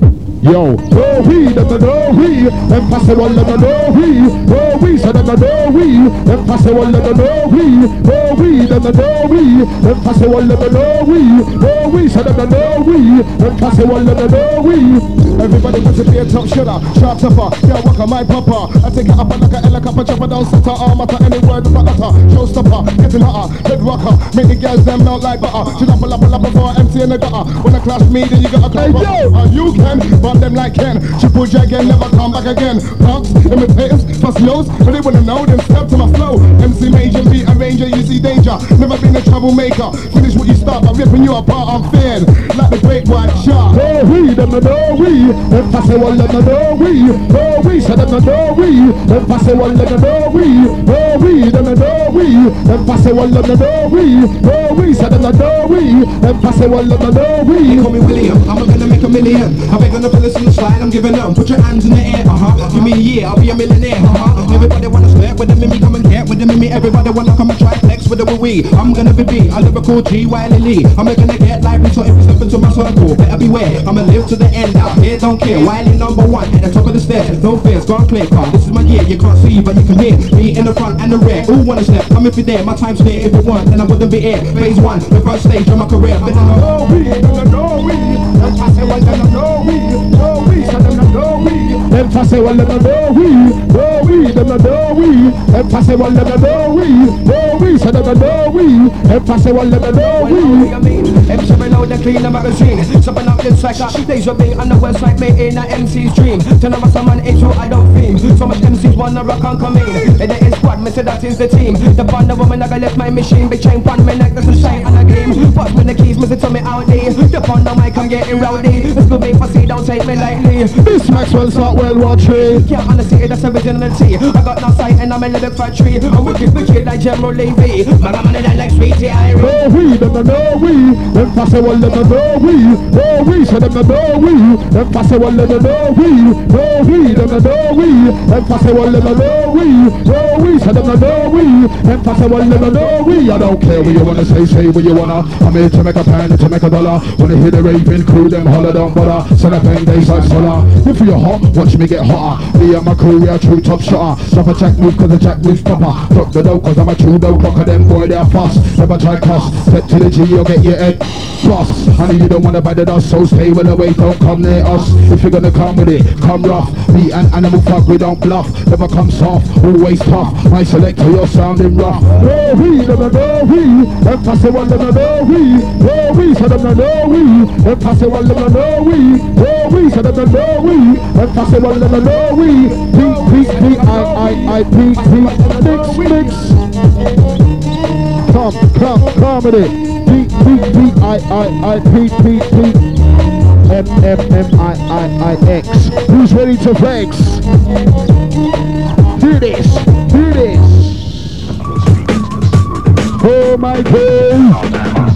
Yo, oh we, them know we, impossible, them know we, oh we, so them know we, impossible, them know we, oh we, them know we, impossible, them know we, oh we, so them know we, impossible, them know we. Everybody wants to be a top shooter, sharp topper, yeah, walk on my papa. I take it up like a helicopter, chopper down, sutter, arm utter, any word but utter. Showstopper, getting hotter, head rocker, make the girls them melt like butter. She up before empty in the gutter. When I clash me, then you gotta come back. You can, but them like Ken. Triple J again, never come back again. Punks, imitators, plus lows, but they wanna know, then step to my flow. MC Major, beat arranger, you see danger. Never been a troublemaker. Finish what you start by ripping you apart, I'm feared. Like the great white shark. Oh, we, them know we. Impossible, them know we. Oh, we, so them know we. Impossible, them know we. Oh, we, them know we. Impossible, them know we. Oh, we, so them know we. Impossible, them know we. Call me William, I'm gonna make a million. I'm gonna fill this in the slide, I'm giving them. Put your hands in the air, Give me a year, I'll be a millionaire, Everybody wanna slap with the Mimi, come and get with the Mimi. Everybody wanna come and try flex with the we. I'm gonna be B, a lyrical G, Wiley Lee. I'm gonna get lively, so if you step into my circle, better beware. I'ma live to the end, out here, don't care. Wiley number one, at the top of the stairs. No fears, gone clear, car. This is my year, you can't see, but you can hear me in the front and the rear. Who wanna step? Come if you're there, my time's near. If you want, then I wouldn't be here. Phase one, the first stage of my career. But I know we, know we. Impossible, know we. Know we, so know we. Impossible, know we. Know we, know we. Impossible, know we. Know we, so know we. Impossible, know we. MC reload the cleaner magazine. Something up inside like days of being on the west like me in an MC's dream. Turn on someone into I don't theme. So much MCs wanna rock and come in. And there is squad, me say that is the team. The band of woman I got left my machine. Big chain pan me like there's a shine and a gleam. Pass me the keys, me say to me out there. The band of mic I'm getting rowdy. It's good be for see, don't take me lightly. This Maxwell start World War III. Can't honestly, that's originality. I got no sight and I'm in the factory. I'm wicked like General Levy. My money like Sweetie Irie. Oh we, them know we. Impossible, them know we. Oh we, so them know we. Impossible, them know we. Oh we, them know we. Impossible, them know we. Oh we, so them know we. Impossible, them know we. I don't care what you wanna say what you wanna. I'm here to make a pound, to make a dollar. Wanna hear the raving crew, them holler, don't bother. Send a bang days like solar. If you're hot, watch me get hotter. Me and my crew, we are true top shotter. Drop a jack move cause the jack moves proper. Drop the dough cause I'm a true dough clocker. Them boy, they're fast. Never try cuss. Step to the G, you'll get your head cross. Honey, you don't wanna bite the dust, so stay with the way, don't come near us. If you're gonna come with it, come rough. Me and animal fuck, we don't bluff. Never come soft, always tough. My selector, you're sounding rough. Oh we, them know we. Impossible, them know we. Oh we, so them know we. Impossible, them know we. Oh we, so them know we. Impossible, them know we. Mix. Come with it. P-I-P-P-M-M-M-I-I-I-X. Who's ready to flex? Do this. Oh my God.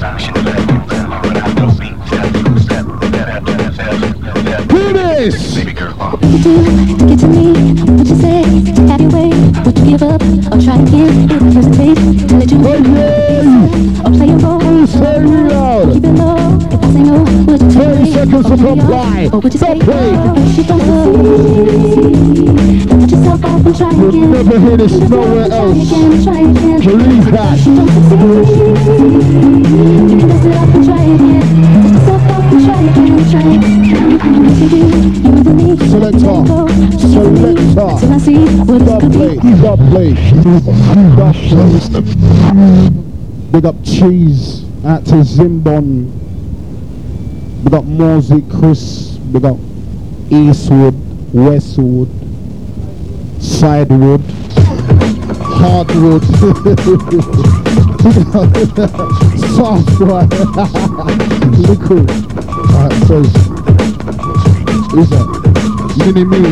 Do this. What you do to get to me? What you say to have your way? Would you give up or try again? If you hesitate to let you win, or play a role? Keep it low. If I say no, would you take 30 seconds to comply. Or would you say Stop you don't succeed? Put yourself off and try again. You'll never hear this nowhere else. Try again. Believe that. You don't succeed. You can mess it up and try again. Put yourself off and try again. Selector. Till I see what it could be. Stop play. Big up Cheese out to Zimbon. Big up Morsey Chris. Big up Eastwood, Westwood, Sidewood, Hardwood. Softwood. Liquid. Alright, so who's that? Mini-me.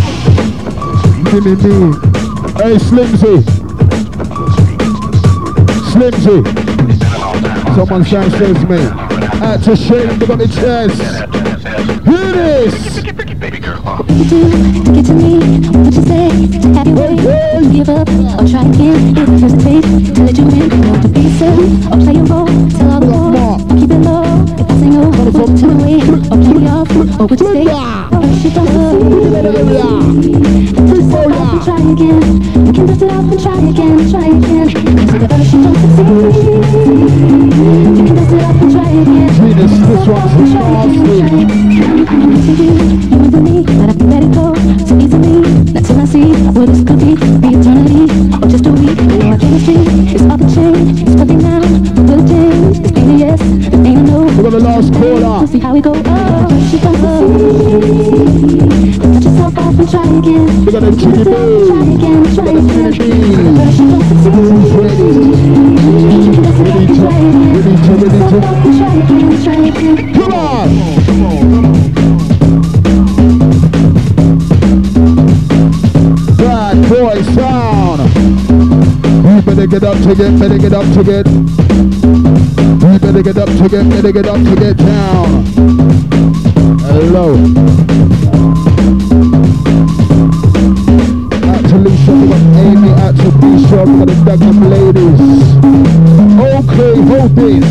Hey, Slimzy. Someone shines says me. Out to Shane, they got the chairs. Hear this. What you do to get to me? What you say to have your way? Would you give up or try again? If you hesitate to let you in, or to be silly or play a role, tell all the war. Keep it low. If I say no, would you turn away or play me off? Or would you stay? She don't try again. You can dust it off and try again. So the earth she don't succeed. You can dust it off and try again. Venus, this one's nasty. You and me, but I can let it go so easily. Not till I see what this could be eternity, or just a week. You know our chemistry is off the chain. It's perfect now, will it change? This ain't a yes, this ain't a no. We're on the last quarter. We'll see how we go. Oh, she don't succeed. Touch yourself off and try again. We're gonna chicken Try again, try again. She don't succeed. Who's ready? Come on! Bad boy sound. You better get up to get, better get up to get. You better get up to get, better get up to get down. Hello. Out to Lisa, we got Amy, out to Bishop, we got the Dagenham ladies. Okay, hold this.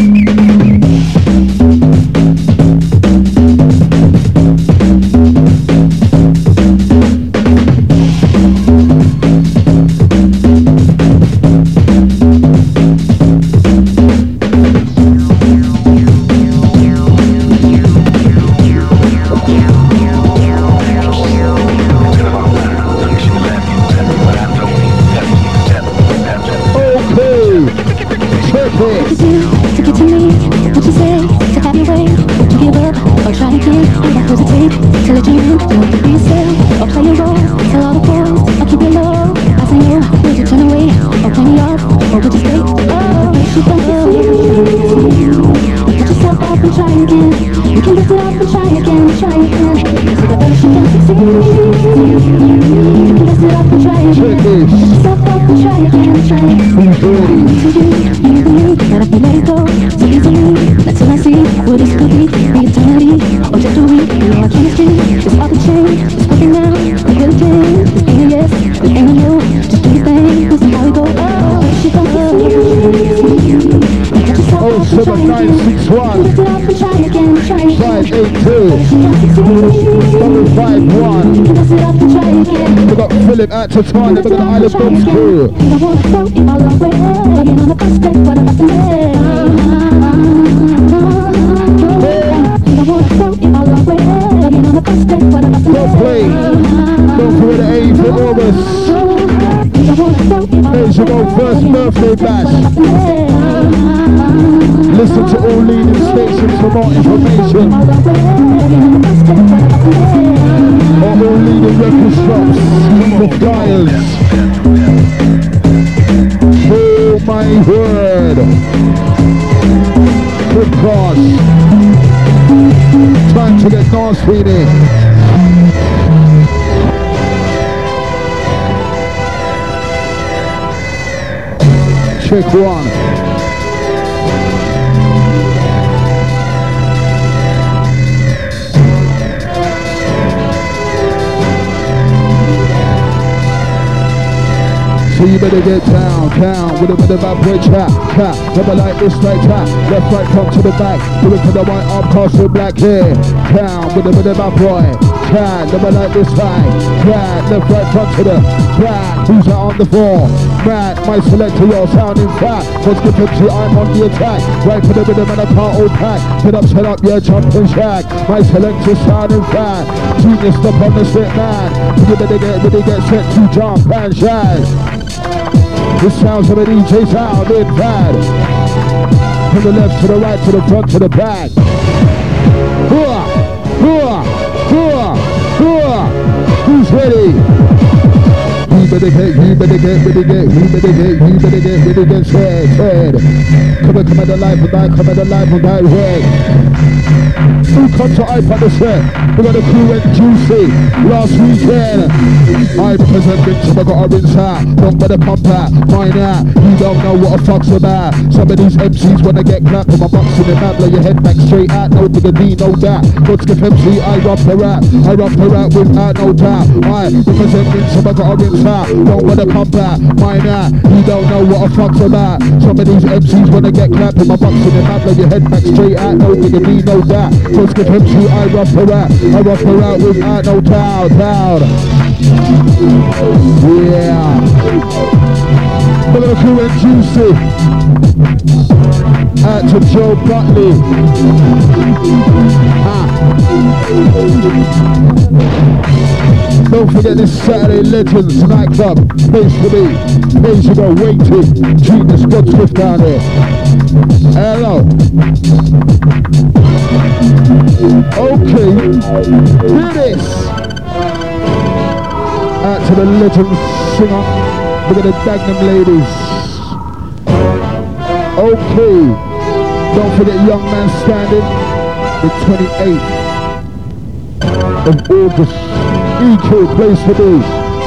Out to Tanya, look at the Isle of Dogs crew. Don't play. Don't forget the 8th of August. Here's your old first birthday bash. Listen to all leading stations for more information. All leading record shops for flyers. Oh my word. Good God. Time to get nasty in it. Check one. So you better get down with a bit of bad boy chat. Never like this like that. Left right come to the back. Do it to the white arm castle black hair. Down with a bit of bad boy chat. Never like this like that. Left right come to the back. Who's out on the floor? Man, my selector, you're sounding fat. What's the picture? I'm on the attack. Right for the rhythm and I can't hold back. Set up, yeah, jump and shack. My selector sounding fat. Genius up on the stick, man. You better get ready, get set to jump and shag. This sounds of a DJ sound in bad. From the left to the right, to the front, to the back. Who's ready? You better get scared. Come at the life of that way. Who come to iPad the set? We got the crew went juicy last weekend. I represent Vince, I got a rinse out. Don't better pump out, mine out. You don't know what a fuck's about. Some of these MCs wanna get clapped with my box in the map. Lay your head back straight out, no diggity, no doubt. Don't skip MC, I rough the rap without no doubt. I represent Vince, I got a rinse out. don't wanna come back. Mind that, you don't know what a fuck's about. Some of these MCs wanna get clapped in my box in the map, like your head back straight out, no nigga, me know that. Just give MC, I rough her out without no doubt. Yeah. Look at the crew and Juicy. Out to Joe Butley. Don't forget this Saturday Legends nightclub. Place for me. Place you go waiting. Genius God Swift down there. Hello. Okay. Hear this. Out to the Legends singer. Look at the Dagenham ladies. Okay. Don't forget Young Man Standing. The 28th of August. EQ place for me.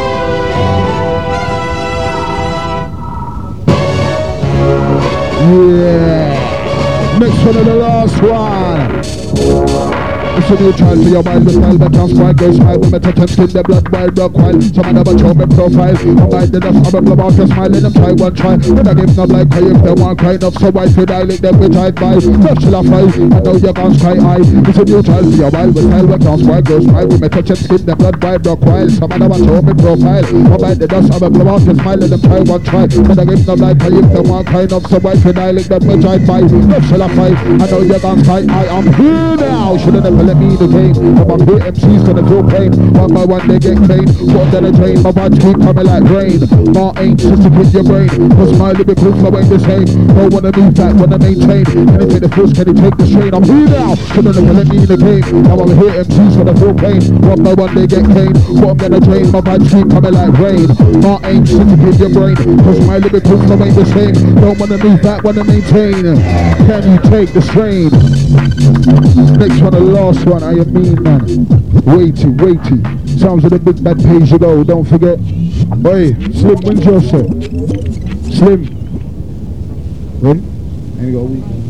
Yeah. Next one and the last one. It's a new child for your mind, the style that comes quite goes high. With attempt in the blood, wild, rock, wild. Some of them show me profile. Combined enough, I'm a blow off your smile. Let them try one try. But I give them like cry if they want cry enough. So I feel I lick them with drive by. Touch till I fly. I know your guns sky high. It's a new child for your mind, the style that comes quite goes high. With attempt in the blood, wild, rock, wild. Some of them show me profile. Combined enough, I'm a blow off your smile. Let them try one try. But I give them like cry if they want cry enough. So I feel I lick them with drive by. Touch till I fly. I know your guns sky high. I'm here now. Should've never let me in the game. Come on, here MC's gonna feel pain. One by one they get clean. One then a drain. My vibes keep coming like rain. My ain't just to hit your brain. Cause my lyrical flow ain't the same. Don't wanna move back, wanna maintain. Can you take the force, can you take the strain? I'm here now. Should've never let me in the game. Now I'm here MC's gonna feel pain. One by one they get clean. One then a drain. My vibes keep coming like rain. My ain't just to hit your brain. Cause my lyrical flow ain't the same. Don't wanna move back, wanna maintain. Can you take the strain? Next one, the last one. I am mean, man. Weighty. Sounds of the big bad page you go. Don't forget. Oi, Slim, when's your set? Slim. When? There you go.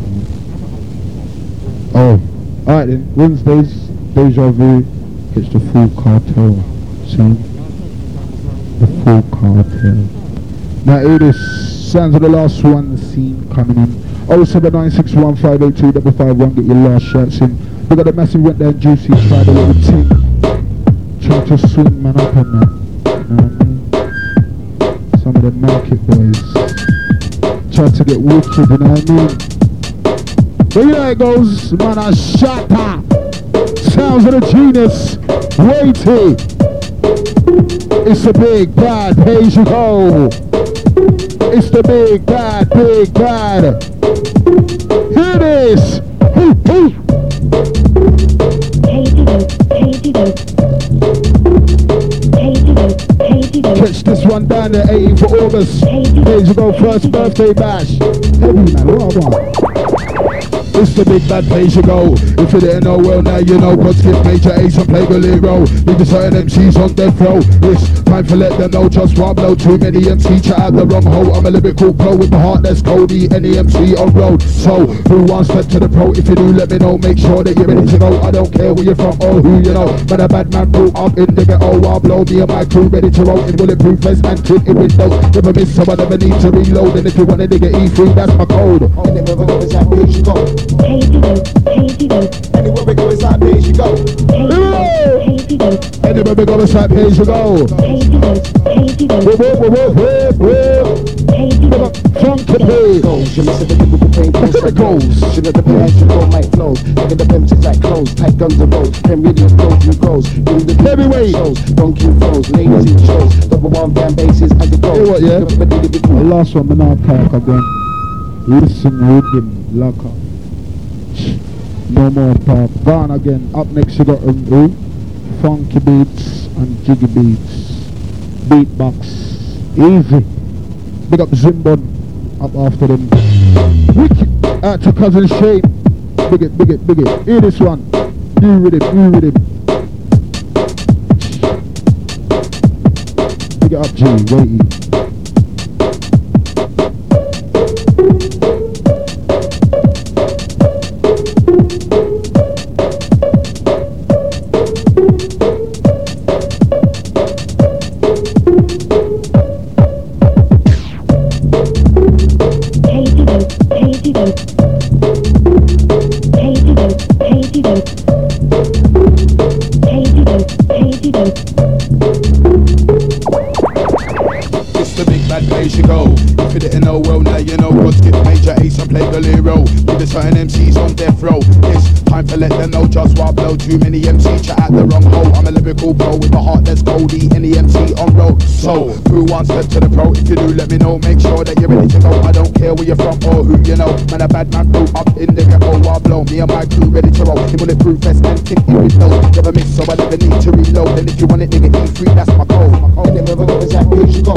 Oh, alright then. Wednesdays, Deja Vu. It's the Full Cartel. See? The Full Cartel. Now it is sounds of the last one scene coming in. 07961582551. Get your last shirts in. We got the massive went down Juicy, tried a little team. Try to swing man up on that. You know what I mean? Some of the market boys. Try to get wicked, you know what I mean? But yeah it goes, man, I shut up. Sounds of the genius. Weighty. It's the big bad, page you go. It's the big bad. Here it is. Catch this one down the 18th of August. Here you go, first birthday bash. Heavy man, what? It's the big bad place you go. If you didn't know, well now you know. But skip Major Ace and play Galero. Leave the certain MCs on death row. It's time for let them know just what blow. Too many MC chat out the wrong hole. I'm a lyrical pro with the heart that's Cody. Any MC on road. So who wants step to the pro? If you do, let me know. Make sure that you're ready to go. I don't care where you're from or who you know. But a bad man brought up in the ghetto. I'll blow me and my crew ready to roll in bulletproof vest and tinted windows. Never miss, so I never need to reload. And if you want to get E3, that's my code. And then we're going to that page you go. Anywhere we go, it's that page you go. Anywhere we go, it's that page you go. Funky page. You listen to the pain goes like goals. You know the pants you go might flows. Look at the benches like clothes. Tight guns and rolls. Really flows and grows. Doing the heavyweight shows. Donkey flows. Ladies in shows. Double one fan bases as it goes. You know what, yeah? The last one, Manal Park again. Listen rhythm, lock up. No more pop. Gone again. Up next you got funky beats and jiggy beats. Beatbox. Easy. Big up Zimbon. Up after them. Wicked. Out to Cousin Shane. Big it. Hear this one. New rhythm. Big it up G. Weighty. It's the big bad place you go. If you didn't know, well now you know. God's gift Major Ace and play Galero. Give the certain MCs on death row. It's time to let them know just what I blow. Too many MCs chat at the wrong hole. I'm a lyrical pro with a heart that's coldy. Any MC on road. So through one step to the pro. If you do, let me know. Make sure that you're ready to go. I don't care where you're from or who you know. Man, a bad man blew up in the ghetto. I blow me and my crew ready to roll. In bulletproof vest and kick in with low. Never miss, so I never need to reload. And if you want it, nigga, E3, that's my code. And then wherever go is that page you go.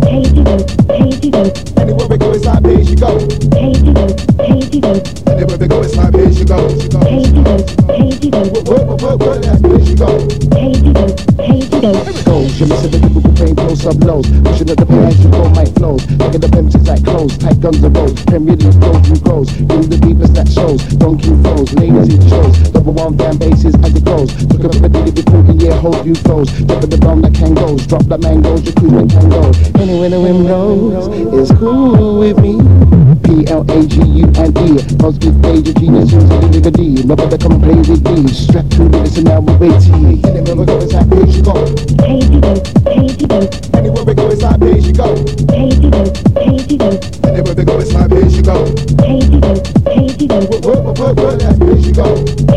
Anywhere we go is that page you go. Anywhere we go, it's like here she goes. Where that page you go. Goes, you miss the typical pain close up lows. Pushing at the pants, you go my flows. Taking the pimps like clothes, tight guns and rolls. Pim really grows and grows. Use the deepest that shows. Don't keep flows, ladies it shows. Double one fan bases as it goes. Took a bit of the before yeah, hold you flows. Jumping the bomb that can goes. Drop the mangoes, your cruise can go. Anywhere the wind blows, it's cool with me. P-L-A-G-U-N-E. Cause it's Major Genius, who's a nigga D. My brother come play with me. Strapped to this and now we're waiting. Anywhere we go, it's that page you go. Anywhere we go, it's that page you go. Anywhere we go, it's like here she goes. Where that page you go.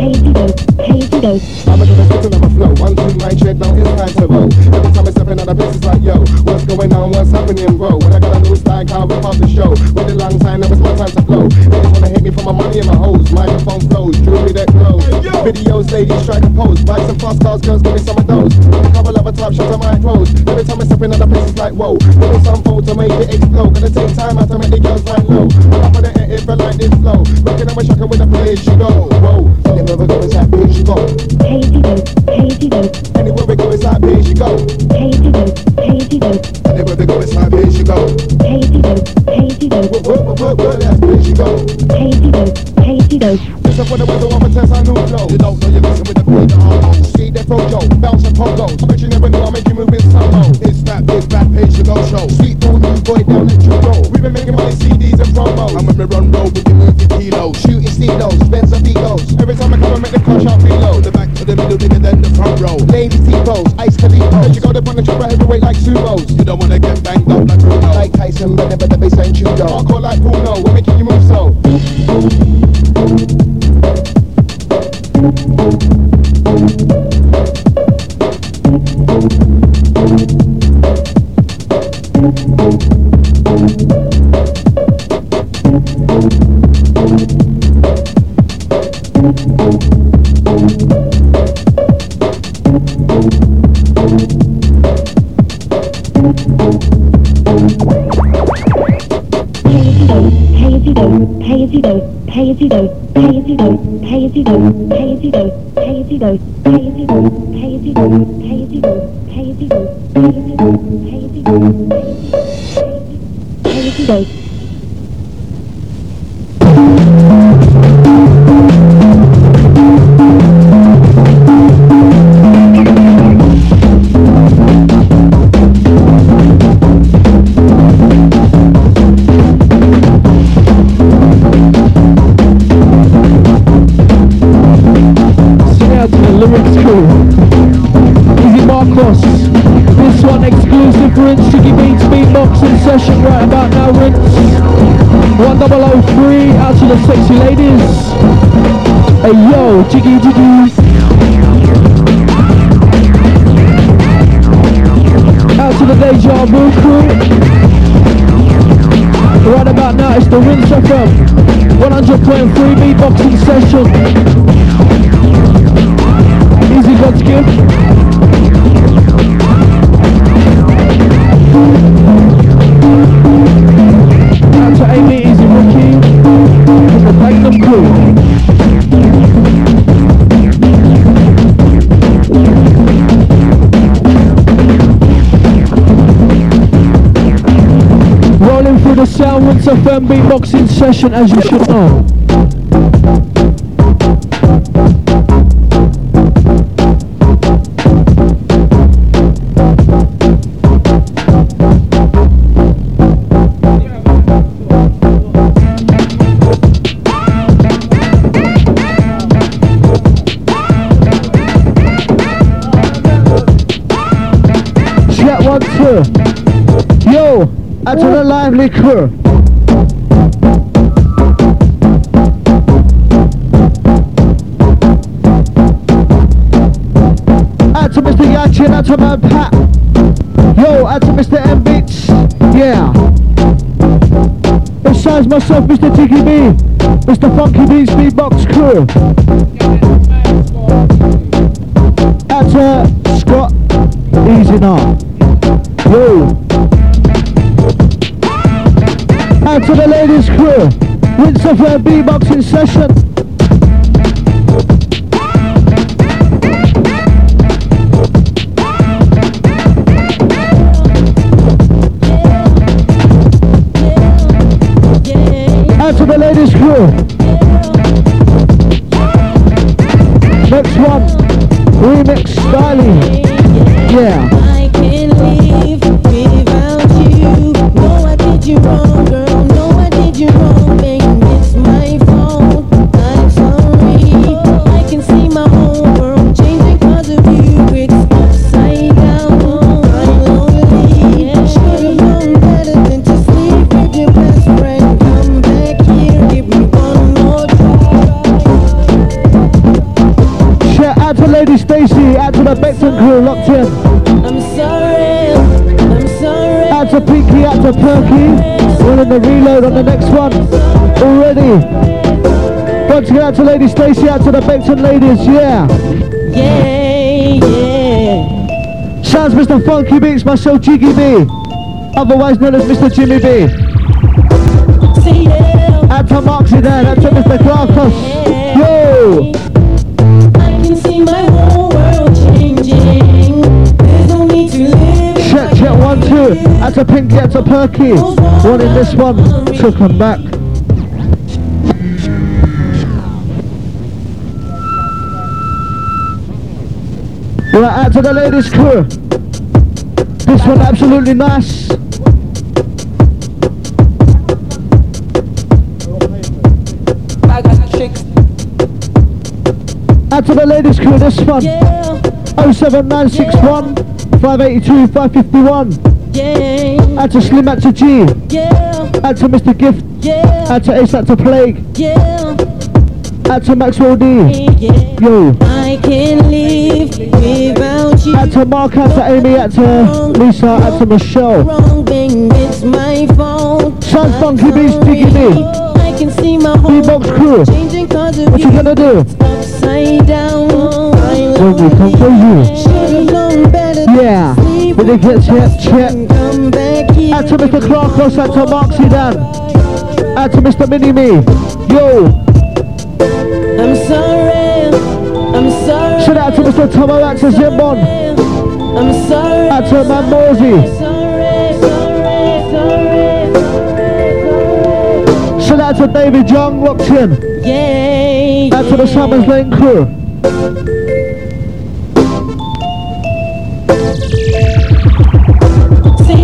I'm gonna get another flow. 1, 2, my tread, now it's time to roll. Every time I step in other places like yo, what's going on, what's happening, bro? When I got a new style, can't rip off the show. With a long time, now it's my time to flow. They just wanna hit me for my money and my hoes. Microphone flows, jewelry that glows. Videos, ladies try to pose. Buy some fast cars, girls, give me some of those. A couple of a top shots on my clothes. Every time I step in other places like whoa. Little some photo to make it explode. Gonna take time out to make the girls line low. I'm up on the it feel like this flow. Rockin' and we're shocking with the place you go. Whoa, anywhere we go is that place you go. Anywhere we go is that place you go. Anywhere we go, it's like here she goes. Where that place you go. Listen for the weather of a test, I new flow. You don't know you're messing with the beat of hormones. See that Fojo, bounce and pogos. I bet you never knew I'll make you move in solo. It's that big bad page you go show. Sweet fool, new boy down at Judo. We've been making money CDs and promos. And when we run road, we can move the kilos. Shooting steelos, Benz and Vigos. Every time I come and make the car shot To reload. the back, to the middle, nigga, then the front row. Ladies, T-pose, Ice Khalifa. You got up on the trip heavyweight like sumos. You don't wanna get banged up like Bruno. Like Tyson, but never the bass ain't Judo. Hardcore like Bruno, we're making you move so. Session right about now, Rinse 1003 out to the sexy ladies. Hey yo, jiggy jiggy. Out to the Deja Vu crew. Right about now it's the Rinse FM 100.3 beatboxing session. Easy God's gift. Out to Amy, Easy Rookie, and the Magnum crew. Rolling through the Sound Rinse FM beatboxing session as you should know. 1, 2. Yo, out to the lively crew. Out to Mr. Yachin, out to my Pat. Yo, out to Mr. M Beats. Yeah. Besides myself, Mr. Tiki B, Mr. Funky Beats Beatbox crew. Out to Scott, easy now. Yo. Out to the ladies crew, Windsor Fair beatboxing session. Out to the ladies crew. Next one, remix styling. Yeah. I can't live without you. No, I did you wrong, girl. No, I did you wrong, babe. It's my fault. I'm sorry. I can see my whole world changing because of you. It's upside down. I'm lonely. Should've known better than to sleep with your best friend. Come back here, give me one more try. Shout out to Lady Stacy, out to the Beckton crew, locked in. I'm sorry. Out to Pinky, out to Perky. We're in the reload on the next one. Already. Once again, out to Lady Stacy, out to the Beckton ladies, yeah. Yeah. Sounds Mr. Funky Beats, myself Jiggy B. Otherwise known as Mr. Jimmy B. See ya. Out to Marksy there, out to Mr. Clarkos. Yo! I can see my whole world changing. There's no need to live. Check, 1, 2. Out to Pinky, out to Perky. One in this one, took them back. Right, out to the ladies crew. This one absolutely nice. I got tricks. Out to the ladies crew, this one. Yeah. 07961 582 551. Yeah. Out to Slim, out to G. Yeah. Out to Mr. Gift. Yeah. Out to Ace, out to Plague. Yeah. Out to Maxwell D. Yeah. Yo. I can't live without you. Out to Mark, out to Amy, out to Lisa, out to Michelle. Wrong thing, it's my fault. Sounds Funky Beats, Jiggy B. I can see my whole Beatbox crew. changing cause of What you gonna do? Upside down. When we come for you. Should've known better. Yeah. Did they get check? Come back here. Out to Mr. Clarkos, out to Marksy Dan. Out to Mr. Mini Me. Yo. I'm sorry. Shout out to Mr. Tomo, out to Zimbon. I'm sorry. Out to Man Morsey. Shout out to David Young, locked in. Yeah. Out to the Summers Lane crew. See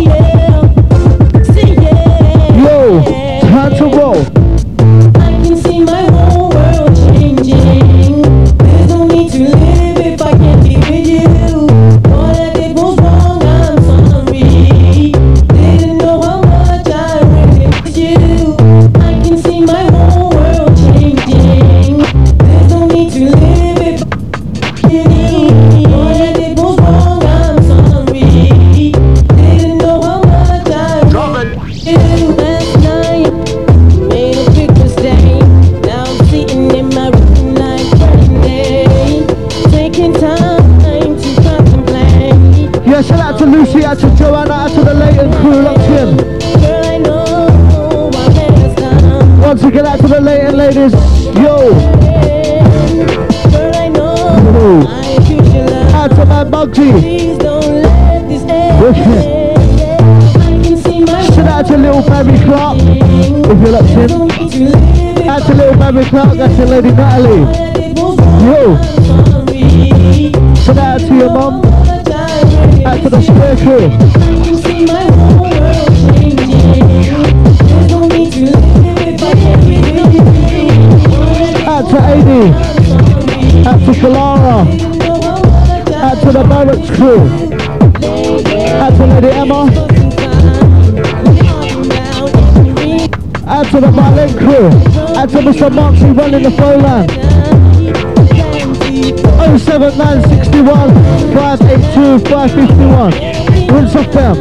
ya. Yo, time to roll. I can see my whole world changing. There's no need to live if I can't be with you. All I did was wrong, I'm sorry. Didn't know how much I really miss you. I can see my whole world changing. There's no need to live if I can't be with you. All I did was wrong, I'm sorry. Didn't know how much I really miss you. Last night made a big mistake. Now I'm sitting in my room like Friday, taking time to contemplate. Yeah, shout out to Lucy, out to Joanna, out to the Leighton crew, locked in. Girl, I know I messed up. Once again, out to the Leighton ladies. Yo. Girl, I know I accuse your love. Out to my Bugsy. Please don't let this end. I can see my Shout out to little Barry Clark, if you're locked in. Out to little Barry Clark, out to Lady Natalie. Yo. Shout out to your mum. Out to the Square crew. I can see my whole world changing. There's no need to live if I can't be with you. Out to AD. Out to Kalara. Out to the Barracks crew. Out to Lady Emma. Out to the Marlene crew. Out to Mr. Moxie running the phone line. 07961 582 551. Rinse off them.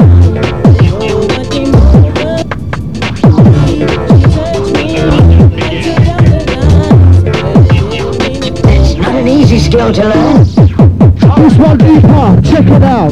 It's not an easy skill to learn. This one deeper, check it out.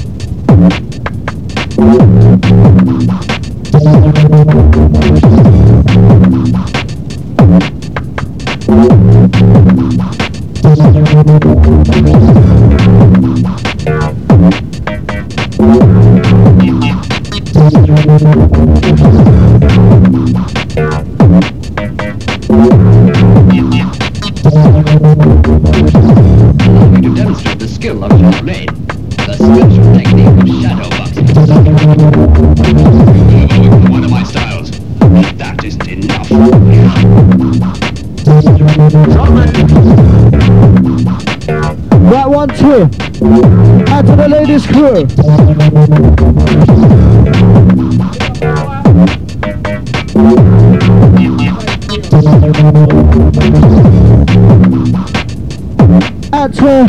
To demonstrate the skill of your blade, the special technique of shadow boxing. One of my styles. That isn't enough. Right, 1, 2. Out to the ladies crew. Out to,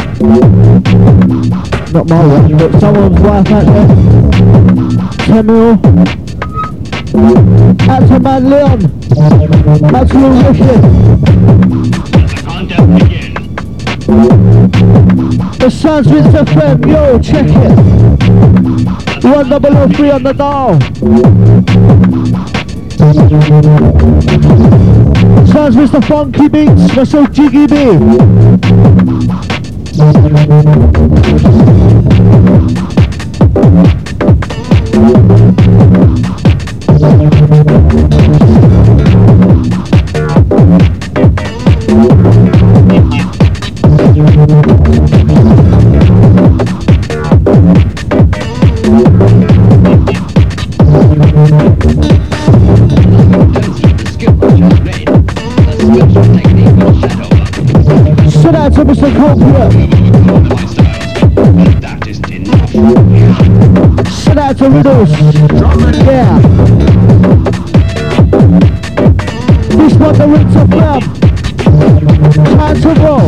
not my wife, but someone's wife out there. Samuel. Out to Man Leon. Out to Wicked. Countdown begin. The Sounds with FM, yo, check it. 1003 on the dial. Sounds Mr. Funky Beats, myself Jiggy B. Shout out to Mr. Corporate. That isn't enough. Shout out to Riddles. Yeah. This one the Rinse of Love. Time to roll.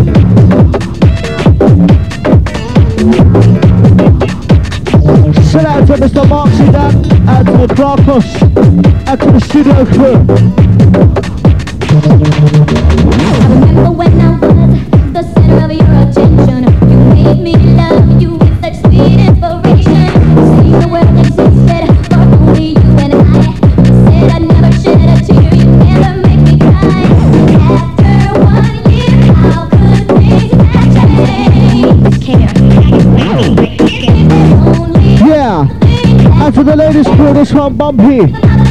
Shout out to Mr. Marksy Dan. Out to the Krakos. Out to the studio crew. I remember when I was the center of your attention. You made me love you with such sweet inspiration. See the world existed for only you and I. You said I'd never shed a tear, you never make me cry. After 1 year, how could things have changed? Yeah. Out to the ladies crew, this one bumpy.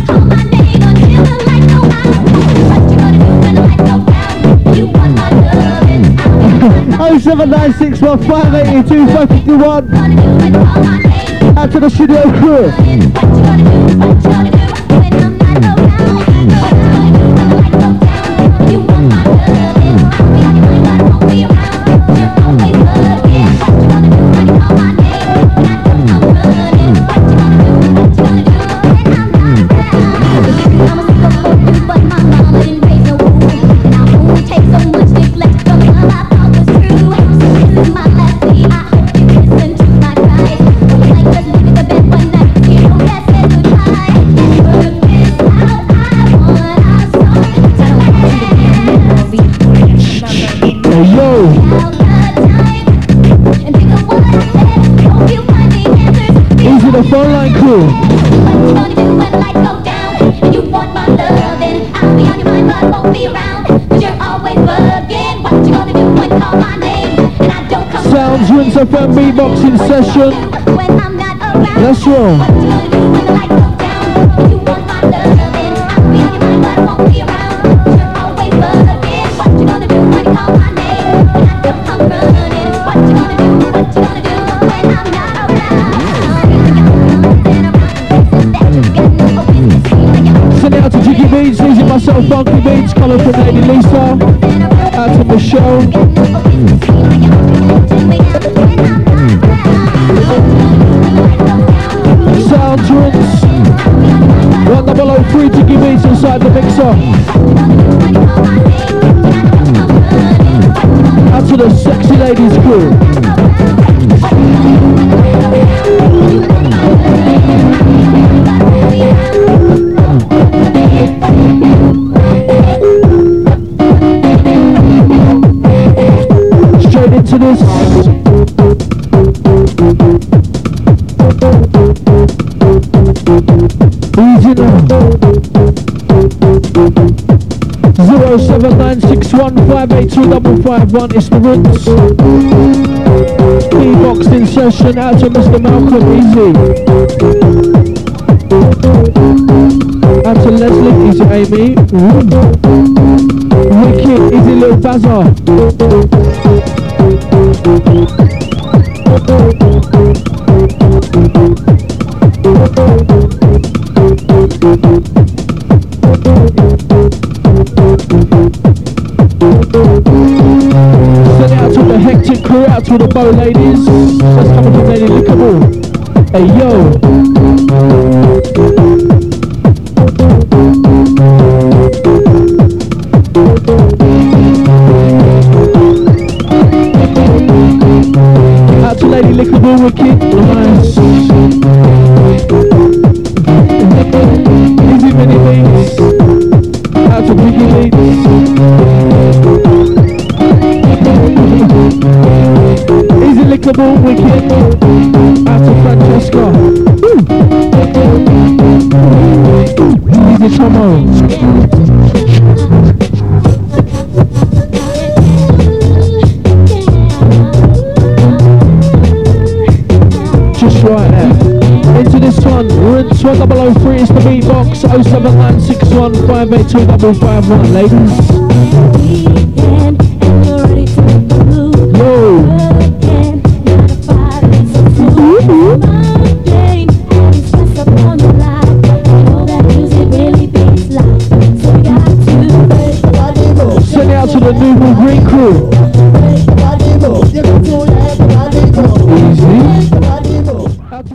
07961 582 551. Out to the studio crew. The phone line crew. Sounds Rinse FM beatboxing session. Let's roll. Sending out to Jiggy Beats, using myself Funky Beats, coming from Lady Lisa. Out to Michelle. sounds, Rinse. 1003 Jiggy Beats inside the mixer. Out to the sexy ladies crew. Straight into this. Easy now. 07961582551. It's the Rinse. D-Boxed in session. Out to Mr. Malcolm. Easy. Out to Leslie. Easy Amy. Wicked. Easy little Bazar. Send it out to the hectic crew, out to the bow ladies. Let's come with the Lady Lickable. Hey yo. Out to Lady Lickable, wicked, nice. Easy mini beats. Out to Biggie Beats. Easy Lickable, wicked. Out to Francesca. Easy Tomo. Just right there. Into this one, Rinse 1003 is the beatbox. 07961582551, ladies. Yo.